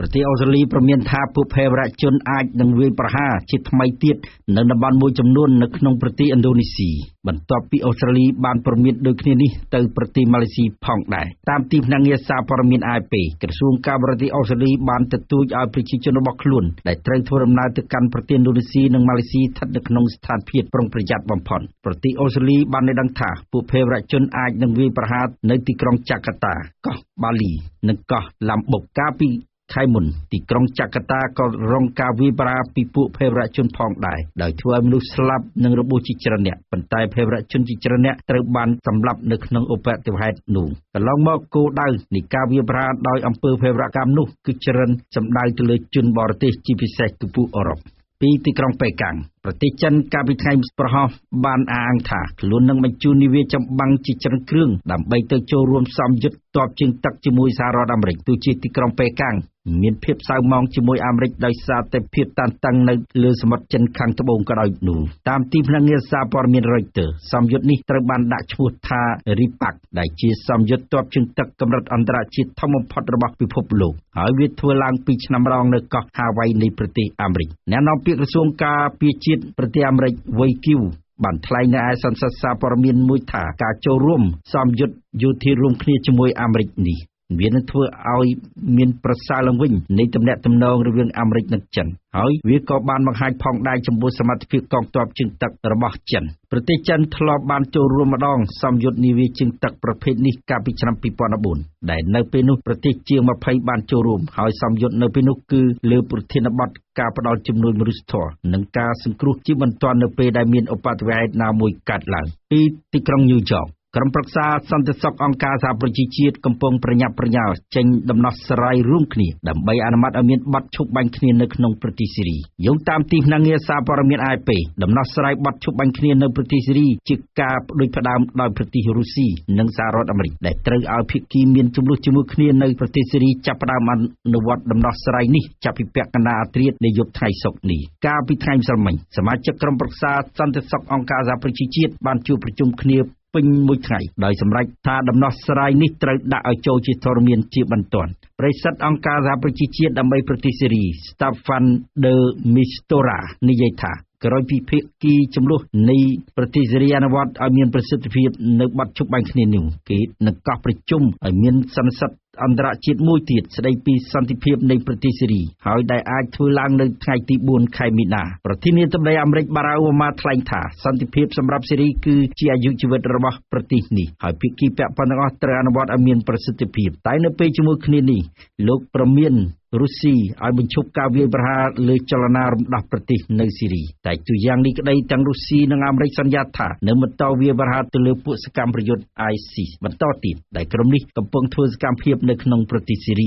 ប្រទេសអូស្ត្រាលីប្រមានថាពួកភេរវជនអាចនឹងវាយប្រហារជាថ្មីទៀតនៅតំបន់មួយចំនួននៅក្នុងប្រទេសឥណ្ឌូនេស៊ីបន្ទាប់ពីអូស្ត្រាលីបានប្រមានដូចគ្នានេះទៅប្រទេសម៉ាឡេស៊ីផងដែរតាមទីភ្នាក់ងារសារព័ត៌មាន AFP ក្រសួងការបរទេសអូស្ត្រាលីបានទទូចឲ្យប្រជាជនរបស់ខ្លួនដែលត្រូវធ្វើដំណើរទៅកាន់ប្រទេសឥណ្ឌូនេស៊ីនិងម៉ាឡេស៊ីស្ថិតនៅក្នុងស្ថានភាពប្រុងប្រយ័ត្នបំផុតប្រទេសអូស្ត្រាលីបានដឹងថាពួកភេរវជនអាចនឹងវាយប្រហារនៅទីក្រុងចាកាតាកោះបាលីនិងកោះឡាំបុកកាលពីខែមុនទីក្រុងចាកាតាក៏រងការវាយប្រហារពីពួកភេរវជនផងដែរដោយធ្វើឲ្យមនុស្សស្លាប់និងរបួសជាច្រើនអ្នកប៉ុន្តែភេរវជនជាច្រើនអ្នកត្រូវបានសម្លាប់នៅក្នុងឧបទ្ទវហេតុនោះកន្លងមកគោលដៅនៃការវាយប្រហារដោយអំពើភេរវកម្មនោះគឺច្រើនសំដៅទៅលើជនបរទេសជាពិសេសគឺពួកអឺរ៉ុបពីទីក្រុងប៉េកាំងប្រទេសចិនកាលពីថ្ងៃប្រហោះបានអះអាងថាខ្លួននឹងបញ្ជូននាវាចម្បាំងជាច្រើនគ្រឿងដើម្បីទៅចូលរួមសមយុទ្ធទ័ពជើងទឹកជាមួយសហរដ្ឋអាមេរិកទោះជាទីក្រុងប៉េកាំងមានភាពសៅម៉ងជាមួយអាមេរិកដោយសារតែភាពតានតឹងនៅលើសមុទ្រចិនខាងត្បូងក៏ដោយនោះតាមទីភ្នាក់ងារសារព័ត៌មាន Reuters សមយុទ្ធនេះត្រូវបានដាក់ឈ្មោះថា RIPAC ដែលជាសមយុទ្ធទ័ពជើងទឹកកម្រិតអន្តរជាតិធំបំផុតរបស់ពិភពលោកហើយវាធ្វើឡើង2ឆ្នាំម្ដងនៅកោះ Hawaii នៃប្រទេសអាមេរិកអ្នកនាំពាក្យក្រសួងការពារជាតិប្រទេសអាមេរិក WQ បានថ្លែងនៅឯសន្និសីទសារព័ត៌មានមួយថាការចូលរួមសមយុទ្ធយោធារួមគ្នាជាមួយអាមេរិកនេះវានឹងធ្វើឲ្យមានប្រសើរឡើងវិញនៃទំនាក់ទំនងរវាងអាមេរិកនិងចិនហើយវាក៏បានបង្ហាញផងដែរចំពោះសមត្ថភាពកងទ័ពជើងទឹករបស់ចិនប្រទេសចិនធ្លាប់បានចូលរួមម្ដងសមយុទ្ធនាវាជើងទឹកប្រភេទនេះកាលពីឆ្នាំ2014ដែលនៅពេលនោះប្រទេសជាង20បានចូលរួមហើយសមយុទ្ធនៅពេលនោះគឺលើប្រធានបទការផ្ដល់ជំនួយមនុស្សធម៌និងការសង្គ្រោះជាបន្ទាន់នៅពេលដែលមានឧបទ្ទវហេតុណាមួយកើតឡើងពីទីក្រុងញូវយ៉កក្រុមប្រឹក្សាសន្តិសុខអង្គការសហប្រជាជាតិកំពុងប្រញាប់ប្រញាល់ចេញដំណោះស្រាយរួមគ្នាដើម្បីអនុម័តឲ្យមានបទឈប់បាញ់គ្នានៅក្នុងប្រទេសស៊ីរីយោងតាមទីភ្នាក់ងារសារព័ត៌មាន AFP ដំណោះស្រាយបទឈប់បាញ់គ្នានៅប្រទេសស៊ីរីជាការផ្ដួចផ្ដើមដោយប្រទេសរុស្ស៊ីនិងសហរដ្ឋអាមេរិកដែលត្រូវឲ្យភាគីមានជម្លោះជាមួយគ្នានៅប្រទេសស៊ីរីចាប់ផ្ដើមអនុវត្តដំណោះស្រាយនេះចាប់ពីពាក់កណ្ដាលអាធ្រាត្រនៃយប់ថ្ងៃសុក្រនេះកាលពីថ្ងៃម្សិលមិញសមាជិកក្រុមប្រឹក្សាសន្តិសុខអង្គការសហប្រជាជាតិបានជួបប្រជុំគ្នាពេញមួយថ្ងៃដោយសម្រេចថាដំណោះស្រាយនេះត្រូវដាក់ឲ្យចូលជាធរមានជាបន្ទាន់ប្រិយសិទ្ធអង្គការសហប្រជាជាតិដើម្បីប្រទេសស៊ីរី Staffan de Mistura និយាយថាក្រោយពីភាគីចំនួននៃប្រទេសស៊ីរីអនុវត្តឲ្យមានប្រសិទ្ធភាពនៅបទជប់បាញ់គ្នានេះគេនឹងកោះប្រជុំឲ្យមានសន្និសីទអន្តរជាតិមួយទៀតស្ដីពីសន្តិភាពនៃប្រទេសស៊ីរីហើយដែលអាចធ្វើឡើងនៅថ្ងៃទី4ខែមីនាប្រធានាធិបតីអាមេរិកបារ៉ាក អូបាម៉ាថ្លែងថាសន្តិភាពសម្រាប់ស៊ីរីគឺជាអាយុជីវិតរបស់ប្រទេសនេះហើយភាគីពាក់ព័ន្ធទាំងអស់ត្រូវអនុវត្តឲ្យមានប្រសិទ្ធភាពតែនៅពេលជាមួយគ្នានេះលោកប្រមានរុស្ស៊ីឲ្យបញ្ឈប់ការវាយប្រហារលើចលនារំដោះប្រទេសនៅស៊ីរីតែទូយ៉ាងនេះក្តីទាំងរុស្ស៊ីនិងអាមេរិកសន្យាថានឹងបន្តវាយប្រហារទៅលើពួកសកម្មប្រយុទ្ធ ISIS បន្តទៀតដែលក្រុមនេះកំពុងធ្វើសកម្មភាពនៅក្នុងប្រទេសស៊ីរី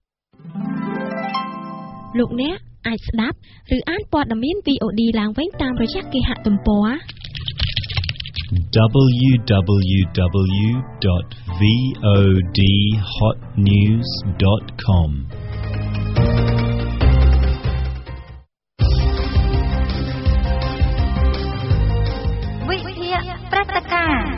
លោកអ្នកអាចស្ដាប់ឬអានព័ត៌មាន VOD ឡើងវិញតាមរយៈគេហទំព័រ www.vodhotnews.com វិទ្យាព្រឹត្តិការណ៍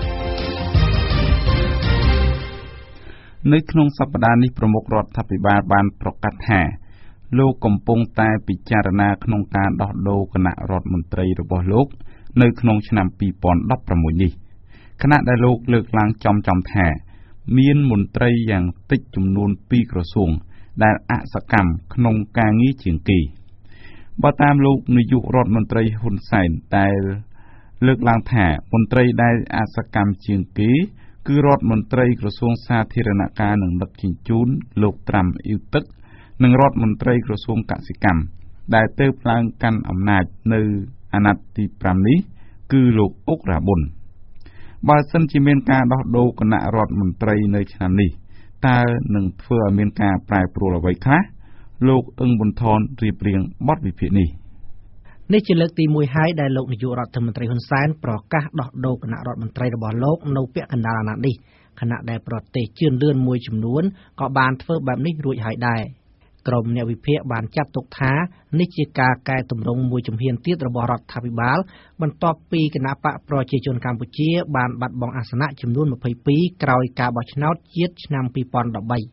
នៅក្នុងសប្តាហ៍នេះប្រមុខរដ្ឋាភិបាលបានប្រកាសថាលោកកំពុងតែពិចារណាក្នុងការដោះដូរគណៈរដ្ឋមន្ត្រីរបស់លោកនៅក្នុងឆ្នាំ2016នេះខណៈដែលលោកលើកឡើងចំថាមានមន្ត្រីយ៉ាងតិចចំនួន2ក្រសួងដែលអសកម្មក្នុងការងារជាងគេបើតាមលោកនាយករដ្ឋមន្ត្រីហ៊ុនសែនដែលលើកឡើងថាមន្ត្រីដែលអសកម្មជាងគេគឺរដ្ឋមន្ត្រីក្រសួងសាធារណការនិងដឹកជញ្ជូនលោកត្រាំអ៊ីវទឹកនិងរដ្ឋមន្ត្រីក្រសួងកសិកម្មដែលទើបឡើងកាន់អំណាចនៅអាណត្តិទី5នេះគឺលោកអុករាប៊ុនបើសិនជាមានការដោះដូរគណៈរដ្ឋមន្ត្រីនៅឆ្នាំនេះតើនឹងធ្វើឲ្យមានការប្រែប្រួលអ្វីខ្លះលោកអឹងប៊ុនថនរៀបរៀងបទវិភាគនេះនេះជាលើកទី1ហើយដែលលោកនាយករដ្ឋមន្ត្រីហ៊ុនសែនប្រកាសដោះដូរគណៈរដ្ឋមន្ត្រីរបស់លោកនៅពាក់កណ្ដាលអាណត្តិនេះខណៈដែលប្រទេសជឿនលឿនមួយចំនួនក៏បានធ្វើបែបនេះរួចហើយដែរក្រុមអ្នកវិភាគបានចាត់ទុកថានេះជាការកែតម្រង់មួយជំហានទៀតរបស់រដ្ឋាភិបាលបន្ទាប់ពីគណបក្សប្រជាជនកម្ពុជាបានបាត់បង់អាសនៈចំនួន22ក្រោយការបោះឆ្នោតជាតិឆ្នាំ2013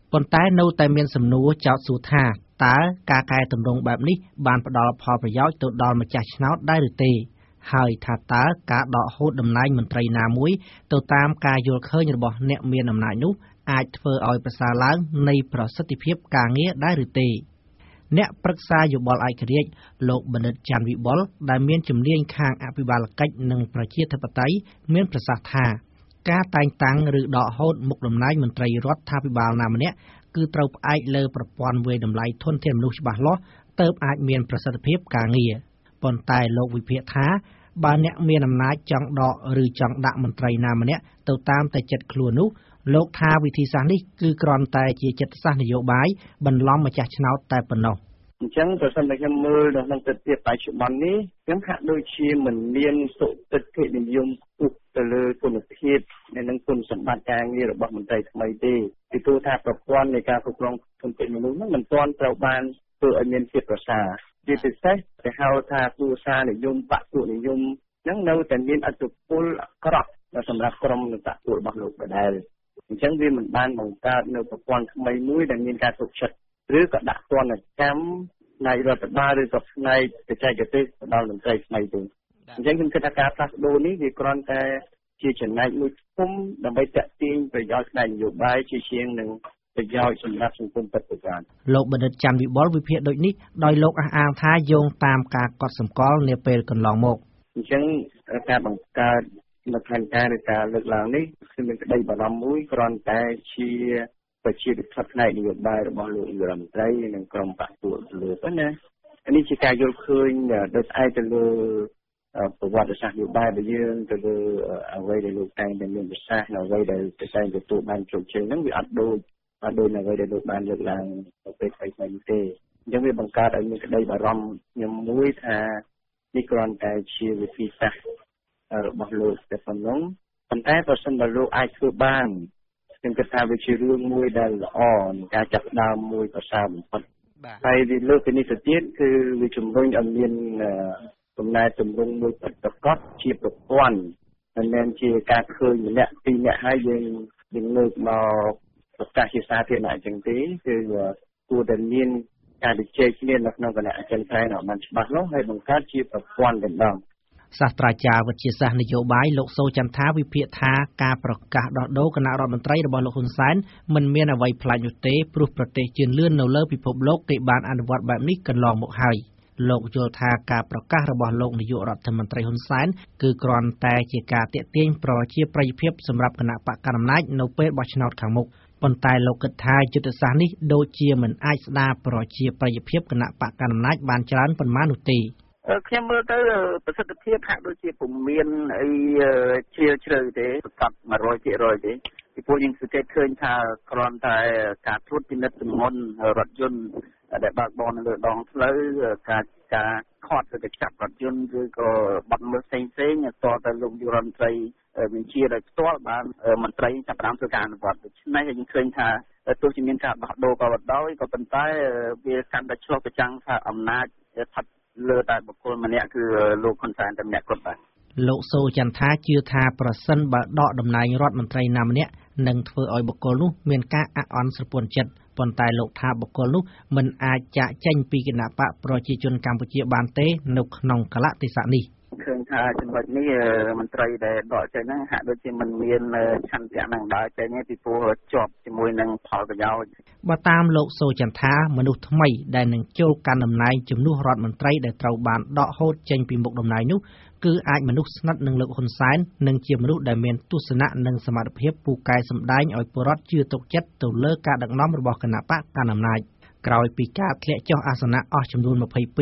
ប៉ុន្តែនៅតែមានសំណួរចោទសួរថាតើការកែតម្រង់បែបនេះបានផ្ដល់ផលប្រយោជន៍ទៅដល់ម្ចាស់ឆ្នោតដែរឬទេហើយថាតើការដកហូតតំណែងមន្ត្រីណាមួយទៅតាមការយល់ឃើញរបស់អ្នកមានអំណាចនោះអាចធ្វើឲ្យប្រសើរឡើងនៃប្រសិទ្ធភាពការងារដែរឬទេអ្នកប្រឹក្សាយោបល់ឯករាជ្យលោកបណ្ឌិតច័ន្ទវិបុលដែលមានជំនាញខាងអភិបាលកិច្ចនិងប្រជាធិបតេយ្យមានប្រសាសន៍ថាការតែងតាំងឬដកហូតមុខតំណែងមន្ត្រីរដ្ឋាភិបាលណាម្នាក់គឺត្រូវផ្អែកលើប្រព័ន្ធវាយតម្លៃធនធានមនុស្សច្បាស់លាស់ទើបអាចមានប្រសិទ្ធភាពការងារប៉ុន្តែលោកវិភាគថាបើអ្នកមានអំណាចចង់ដកឬចង់ដាក់មន្ត្រីណាម្នាក់ទៅតាមតែចិត្តខ្លួននោះលោកថាវិធីសាស្ត្រនេះគឺគ្រាន់តែជាចិត្តសាស្ត្រនយោបាយបន្លំម្ចាស់ឆ្នោតតែប៉ុណ្ណោះអញ្ចឹងប្រសិនបើខ្ញុំមើលនៅក្នុងទិដ្ឋភាពបច្ចុប្បន្ននេះខ្ញុំហាក់ដូចជាមិនមានសុទិដ្ឋិនិយមពុះទៅលើគុណភាពនិងគុណសម្បត្តិការងាររបស់មន្ត្រីថ្មីទេពីព្រោះថាប្រព័ន្ធនៃការគ្រប់គ្រងធនធានមនុស្សហ្នឹងមិនទាន់ត្រូវបានធ្វើឲ្យមានភាពប្រសើរជាពិសេសគេហៅថាគូសារនិយមបពុនិយមហ្នឹងនៅតែមានឥទ្ធិពលអាក្រក់សម្រាប់ក្រុមនៃបពុរបស់លោកដដែលអញ្ចឹងវាមិនបានបង្កើតនៅប្រព័ន្ធថ្មីមួយដែលមានការទុកចិត្តឬក៏ដាក់ទណ្ឌកម្មផ្នែករដ្ឋបាលឬក៏ផ្នែកបច្ចេកទេសដល់មន្ត្រីថ្មីទេអញ្ចឹងខ្ញុំគិតថាការផ្លាស់ប្ដូរនេះវាគ្រាន់តែជាចំណែកមួយធំដើម្បីទាក់ទាញប្រយោជន៍ផ្នែកនយោបាយជាជាងនឹងប្រយោជន៍សម្រាប់សង្គមពិតប្រាកដលោកបណ្ឌិតច័ន្ទវិបុលវិភាគដូចនេះដោយលោកអះអាងថាយោងតាមការកត់សម្គាល់នាពេលកន្លងមកអញ្ចឹងការបង្កើតនៅផែនការឬការលើកឡើងនេះគឺមានក្តីបារម្ភមួយគ្រាន់តែជាប្រជាធិបតេយ្យផ្នែកនយោបាយរបស់លោកនាយរដ្ឋមន្ត្រីនិងក្រុមបកពួកលោកណានេះជាការយល់ឃើញដោយស្អែកទៅលើប្រវត្តិសាស្ត្រនយោបាយរបស់យើងទៅលើអ្វីដែលលោកតែងតែមានប្រសាសន៍នៅអ្វីដែលតែងទទួលបានជោគជ័យហ្នឹងវាអត់ដូចអ្វីដែលលោកបានលើកឡើងនៅពេលថ្មីៗនេះទេអញ្ចឹងវាបង្កើតឲ្យមានក្តីបារម្ភខ្ញុំមួយថានេះគ្រាន់តែជាវិធីសាស្ត្ររបស់លោកតែប៉ុណ្ណឹងប៉ុន្តែប្រសិនបើលោកអាចធ្វើបានខ្ញុំគិតថាវាជារឿងមួយដែលល្អនៃការចាប់ផ្ដើមមួយប្រសើរបំផុតហើយវាលើកពីនេះទៅទៀតគឺវាជំរុញឲ្យមានកំណែទម្រង់មួយប្រកបជាប្រព័ន្ធមិនមែនជាការឃើញម្នាក់ពីរនាក់ហើយយើងលើកមកប្រកាសជាសាធារណៈអញ្ចឹងទេគឺគួរតែមានការជជែកគ្នានៅក្នុងគណៈអចិន្ត្រៃយ៍ឲ្យបានច្បាស់លាស់ហើយបង្កើតជាប្រព័ន្ធតែម្ដងសាស្ត្រាចារ្យវិទ្យាសាស្ត្រនយោបាយលោកសូចន្ទថាវិភាគថាការប្រកាសដោះដូរគណៈរដ្ឋមន្ត្រីរបស់លោកហ៊ុនសែនមិនមានអ្វីប្លែកនោះទេព្រោះប្រទេសជឿនលឿននៅលើពិភពលោកគេបានអនុវត្តបែបនេះកន្លងមកហើយលោកយល់ថាការប្រកាសរបស់លោកនាយករដ្ឋមន្ត្រីហ៊ុនសែនគឺគ្រាន់តែជាការទាក់ទាញប្រជាប្រិយភាពសម្រាប់គណៈបកកណ្ដាលអំណាចនៅពេលបោះឆ្នោតខាងមុខប៉ុន្តែលោកគិតថាយុទ្ធសាស្ត្រនេះដូចជាមិនអាចស្ដារប្រជាប្រិយភាពគណៈបកកណ្ដាលអំណាចបានច្រើនប៉ុន្មាននោះទេខ្ញុំមើលទៅប្រសិទ្ធភាពហាក់ដូចជាពុំមានអីជ្រាលជ្រៅទេប្រកាស 100% ទេពីព្រោះយើងសង្កេតឃើញថាគ្រាន់តែការត្រួតពិនិត្យទម្ងន់រថយន្តដែលបើកបរនៅលើដងផ្លូវការខាត់ឬក៏ចាប់រថយន្តឬក៏បាត់មើលផ្សេងៗតទៅលោកនាយករដ្ឋមន្ត្រីវិជាដោយផ្ទាល់បានមន្ត្រីចាប់ផ្ដើមធ្វើការអនុវត្តដូច្នេះយើងឃើញថាទោះជាមានការដោះដូរក៏ដោយក៏ប៉ុន្តែវាកាន់តែឆ្លុះបញ្ចាំងថាអំណាចស្ថិតលើតែបុគ្គលម្នាក់គឺលោកហ៊ុនសែនតែម្នាក់គត់បាទលោកសូចន្ទថាជឿថាប្រសិនបើដកតំណែងរដ្ឋមន្ត្រីណាម្នាក់នឹងធ្វើឲ្យបុគ្គលនោះមានការអាក់អន់ស្រពន់ចិត្តប៉ុន្តែលោកថាបុគ្គលនោះមិនអាចចាកចេញពីគណបកប្រជាជនកម្ពុជាបានទេនៅក្នុងកលៈទេសៈនេះឃើញថាចំណុចនេះមន្ត្រីដែលដកចេញហ្នឹងហាក់ដូចជាមិនមានឆន្ទៈនឹងដើរចេញទេពីព្រោះជាប់ជាមួយនឹងផលប្រយោជន៍បើតាមលោកសូចន្ទថាមនុស្សថ្មីដែលនឹងចូលកាន់តំណែងជំនួសរដ្ឋមន្ត្រីដែលត្រូវបានដកហូតចេញពីមុខតំណែងនោះគឺអាចមនុស្សស្និទ្ធនឹងលោកហ៊ុនសែននិងជាមនុស្សដែលមានទស្សនៈនិងសមត្ថភាពពូកែសម្ដែងឲ្យពលរដ្ឋជឿទុកចិត្តទៅលើការដឹកនាំរបស់គណបកកណ្ដាលអំណាចក្រោយពីការធ្លាក់ចុះអាសនៈអស់ចំនួន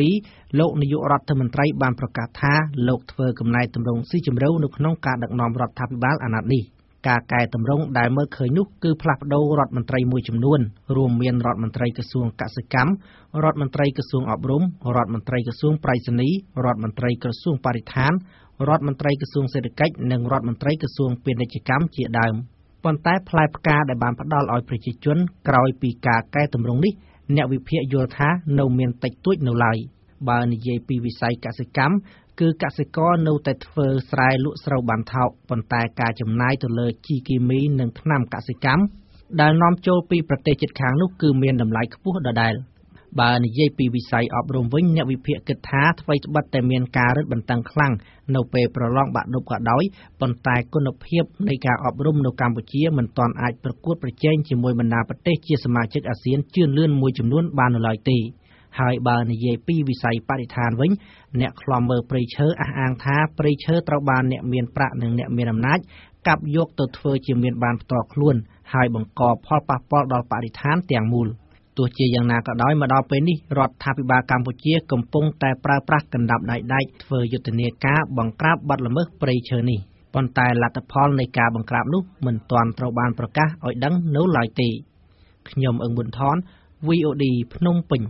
22លោកនាយករដ្ឋមន្ត្រីបានប្រកាសថាលោកធ្វើកំណែទម្រង់ស៊ីជម្រៅនៅក្នុងការដឹកនាំរដ្ឋាភិបាលអាណត្តិនេះការកែតម្រង់ដែលមើលឃើញនោះគឺផ្លាស់ប្ដូររដ្ឋមន្ត្រីមួយចំនួនរួមមានរដ្ឋមន្ត្រីក្រសួងកសិកម្មរដ្ឋមន្ត្រីក្រសួងអប់រំរដ្ឋមន្ត្រីក្រសួងប្រៃសណីរដ្ឋមន្ត្រីក្រសួងបរិស្ថានរដ្ឋមន្ត្រីក្រសួងសេដ្ឋកិច្ចនិងរដ្ឋមន្ត្រីក្រសួងពាណិជ្ជកម្មជាដើមប៉ុន្តែផ្លែផ្កាដែលបានផ្ដល់ឲ្យប្រជាជនក្រោយពីការកែតម្រង់នេះអ្នកវិភាគយល់ថានៅមានតិចតួចនៅឡើយបើនិយាយពីវិស័យកសិកម្មគឺកសិករនៅតែធ្វើស្រែលក់ស្រូវបានថោកប៉ុន្តែការចំណាយទៅលើជីគីមីនិងថ្នាំកសិកម្មដែលនាំចូលពីប្រទេសជិតខាងនោះគឺមានតម្លៃខ្ពស់ដដែលបើនិយាយពីវិស័យអប់រំវិញអ្នកវិភាគគិតថាថ្មីត្បិតតែមានការរឹតបន្តឹងខ្លាំងនៅពេលប្រឡងបាក់ឌុបក៏ដោយប៉ុន្តែគុណភាពនៃការអប់រំនៅកម្ពុជាមិនទាន់អាចប្រកួតប្រជែងជាមួយបណ្ដាប្រទេសជាសមាជិកអាស៊ានជឿនលឿនមួយចំនួនបាននៅឡើយទេហើយបើនិយាយពីវិស័យបរិស្ថានវិញអ្នកខ្លំមើលព្រៃឈើអះអាងថាព្រៃឈើត្រូវបានអ្នកមានប្រាក់និងអ្នកមានអំណាចកាប់យកទៅធ្វើជាមានបានផ្ទាល់ខ្លួនហើយបង្កផលប៉ះពាល់ដល់បរិស្ថានទាំងមូលទោះជាយ៉ាងណាក៏ដោយមកដល់ពេលនេះរដ្ឋាភិបាលកម្ពុជាកំពុងតែប្រើប្រាស់កណ្ដាប់ដៃដែកធ្វើយុទ្ធនាការបង្ក្រាបបទល្មើសព្រៃឈើនេះប៉ុន្តែលទ្ធផលនៃការបង្ក្រាបនោះមិនទាន់ត្រូវបានប្រកាសឲ្យដឹងនៅឡើយទេខ្ញុំអឹងប៊ុនថន VOD ភ្នំពេញ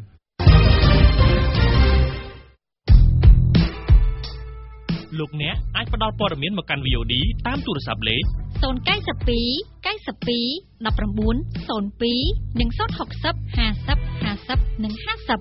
លោកអ្នកអាចផ្ដល់ព័ត៌មានមកកាន់ VOD តាមទូរស័ព្ទលេខ 092 92 19 02 និង 060 50 50 និង 50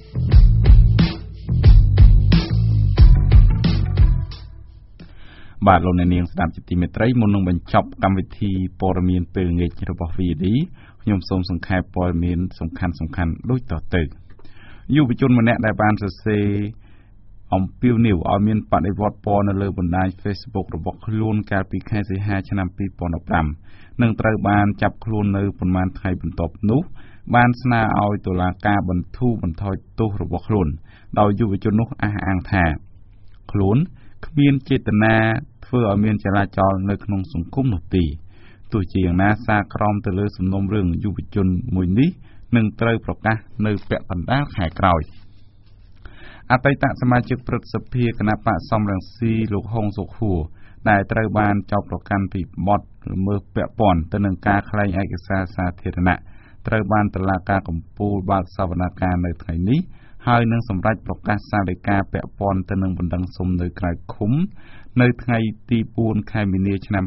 បាទលោកអ្នកនាងស្ដាប់ជាទីមេត្រីមុននឹងបញ្ចប់កម្មវិធីព័ត៌មានពេលល្ងាចរបស់ VOD ខ្ញុំសូមសង្ខេបព័ត៌មានសំខាន់ៗដូចតទៅយុវជនម្នាក់ដែលបានសរសេរអំពាវនាវឲ្យមានបដិវត្តពណ៌នៅលើបណ្ដាញ Facebook របស់ខ្លួនកាលពីខែសីហាឆ្នាំ2015នឹងត្រូវបានចាប់ខ្លួននៅប្រមាណថ្ងៃបន្ទាប់នោះបានស្នើឲ្យតុលាការបន្ធូរបន្ថយទោសរបស់ខ្លួនដោយយុវជននោះអះអាងថាខ្លួនគ្មានចេតនាធ្វើឲ្យមានចលាចលនៅក្នុងសង្គមនោះទេទោះជាយ៉ាងណាសារក្រមទៅលើសំណុំរឿងយុវជនមួយនេះនឹងត្រូវប្រកាសនៅពាក់កណ្ដាលខែក្រោយអតីតសមាជិកព្រឹទ្ធសភាគណៈបកសំរងស៊ីលោកហុងសុខួរដែលត្រូវបានចោទប្រកាន់ពីបទល្មើសពាក់ព័ន្ធទៅនឹងការក្លែងឯកសារសាធារណៈត្រូវបានតុលាការកំពូលបើកសវនកម្មនៅថ្ងៃនេះហើយនឹងសម្រេចប្រកាសសាលដីកាពាក់ព័ន្ធទៅនឹងបណ្ដឹងសុំនៅក្រៅឃុំនៅថ្ងៃទី4ខែមីនាឆ្នាំ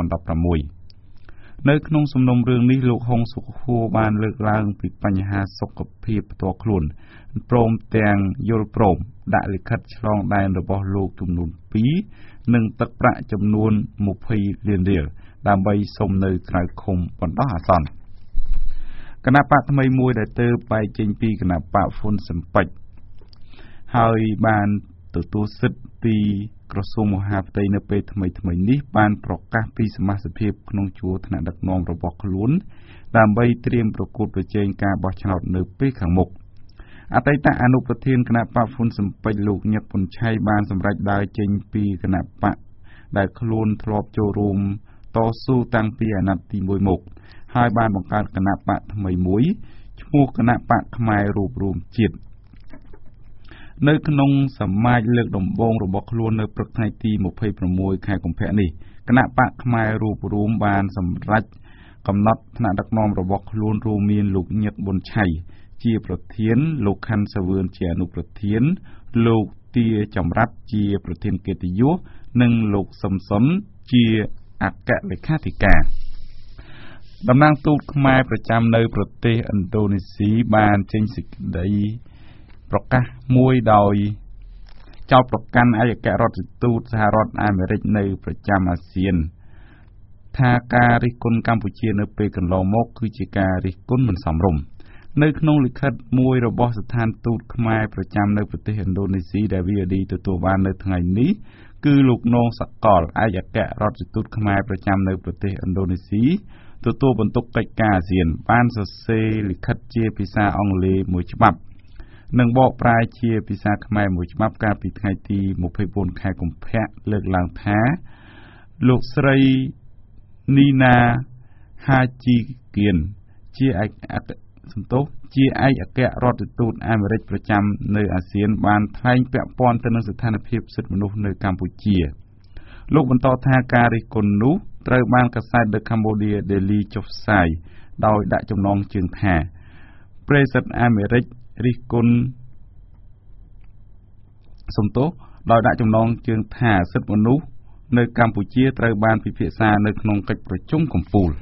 2016នៅក្នុងសំណុំរឿងនេះលោកហុងសុខួរបានលើកឡើងពីបញ្ហាសុខភាពផ្ទាល់ខ្លួនព្រមទាំងយល់ព្រមដាក់លិខិតឆ្លងដែនរបស់លោកចំនួន2និងទឹកប្រាក់ចំនួន20លានរៀលដើម្បីសុំនៅក្រៅឃុំបណ្ដោះអាសន្នគណៈបកថ្មីមួយដែលទើបបែកចេញពីគណៈបកហ្វុនស៊ិមពេចហើយបានទទួលសិទ្ធិពីក្រសួងមហាផ្ទៃនៅពេលថ្មីនេះបានប្រកាសពីសមាជិកភាពក្នុងជួរថ្នាក់ដឹកនាំរបស់ខ្លួនដើម្បីត្រៀមប្រកួតប្រជែងការបោះឆ្នោតនៅពេលខាងមុខអតីតអនុប្រធានគណៈបកហ្វុនស៊ិមពេចលោកញឹកពុនឆៃបានសម្រេចដើរចេញពីគណៈបកដែលខ្លួនធ្លាប់ចូលរួមតស៊ូតាំងពីអាណត្តិទី1មកហើយបានបង្កើតគណៈបកថ្មីមួយឈ្មោះគណៈបកខ្មែររួបរวมជាតិនៅក្នុងសមាជលើកដំបូងរបស់ខ្លួននៅព្រឹកថ្ងៃទី26ខែកុម្ភៈនេះគណៈបកខ្មែររួបរวมបានសម្រេចកំណត់ថ្នាក់ដឹកនាំរបស់ខ្លួនរួមមានលោកញឹកប៊ុនឆៃជាប្រធានលោកខាន់សាវឿនជាអនុប្រធានលោកទាចម្រាត់ជាប្រធានកិត្តិយសនិងលោកសឹមសុនជាអគ្គលេខាធិការតំណាងទូតខ្មែរប្រចាំនៅប្រទេសឥណ្ឌូនេស៊ីបានចេញសេចក្តីប្រកាសមួយដោយចោទប្រកាន់ឯកអគ្គរដ្ឋទូតសហរដ្ឋអាមេរិកនៅប្រចាំអាស៊ានថាការរិះគន់កម្ពុជានៅពេលកន្លងមកគឺជាការរិះគន់មិនសមរម្យនៅក្នុងលិខិតមួយរបស់ស្ថានទូតខ្មែរប្រចាំនៅប្រទេសឥណ្ឌូនេស៊ីដែល VOD ទទួលបាននៅថ្ងៃនេះគឺលោកនងសកលឯកអគ្គរដ្ឋទូតខ្មែរប្រចាំនៅប្រទេសឥណ្ឌូនេស៊ីទទួលបន្ទុកកិច្ចការអាស៊ានបានសរសេរលិខិតជាភាសាអង់គ្លេសមួយច្បាប់និងបកប្រែជាភាសាខ្មែរមួយច្បាប់កាលពីថ្ងៃទី24ខែកុម្ភៈលើកឡើងថាលោកស្រីនីណាហាជីគៀនជាឯកអគ្គរដ្ឋទូតអាមេរិកប្រចាំនៅអាស៊ានបានថ្លែងពាក់ព័ន្ធទៅនឹងស្ថានភាពសិទ្ធិមនុស្សនៅកម្ពុជាលោកបន្តថាការរិះគន់នោះត្រូវបានកាសែត The Cambodia Daily ចុះផ្សាយដោយដាក់ចំណងជើងថាប្រេសិតអាមេរិករិះគន់ដោយដាក់ចំណងជើងថាសិទ្ធិមនុស្សនៅកម្ពុជាត្រូវបានពិភាក្សានៅក្នុងកិច្ចប្រជុំកំពូល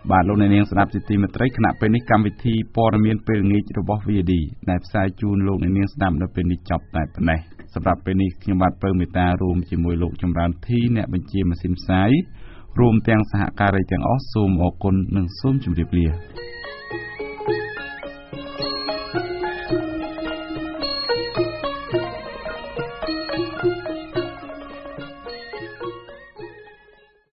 បាទលោកអ្នកនាងស្ដាប់ទីមេត្រីគណៈពេលនេះកម្មវិធីព័ត៌មានពេលល្ងាចរបស់ VD ដែលផ្សាយជូនលោកអ្នកនាងស្ដាប់នៅពេលនេះចប់តែប៉ុណ្ណេះសម្រាប់ពេលនេះខ្ញុំបាទពៅមេតារួមជាមួយលោកចម្រើនធីអ្នកបញ្ជាម៉ាស៊ីនផ្សាយរួមទាំងសហការីទាំងអស់សូមអរគុណនិងសូមជម្រាបលា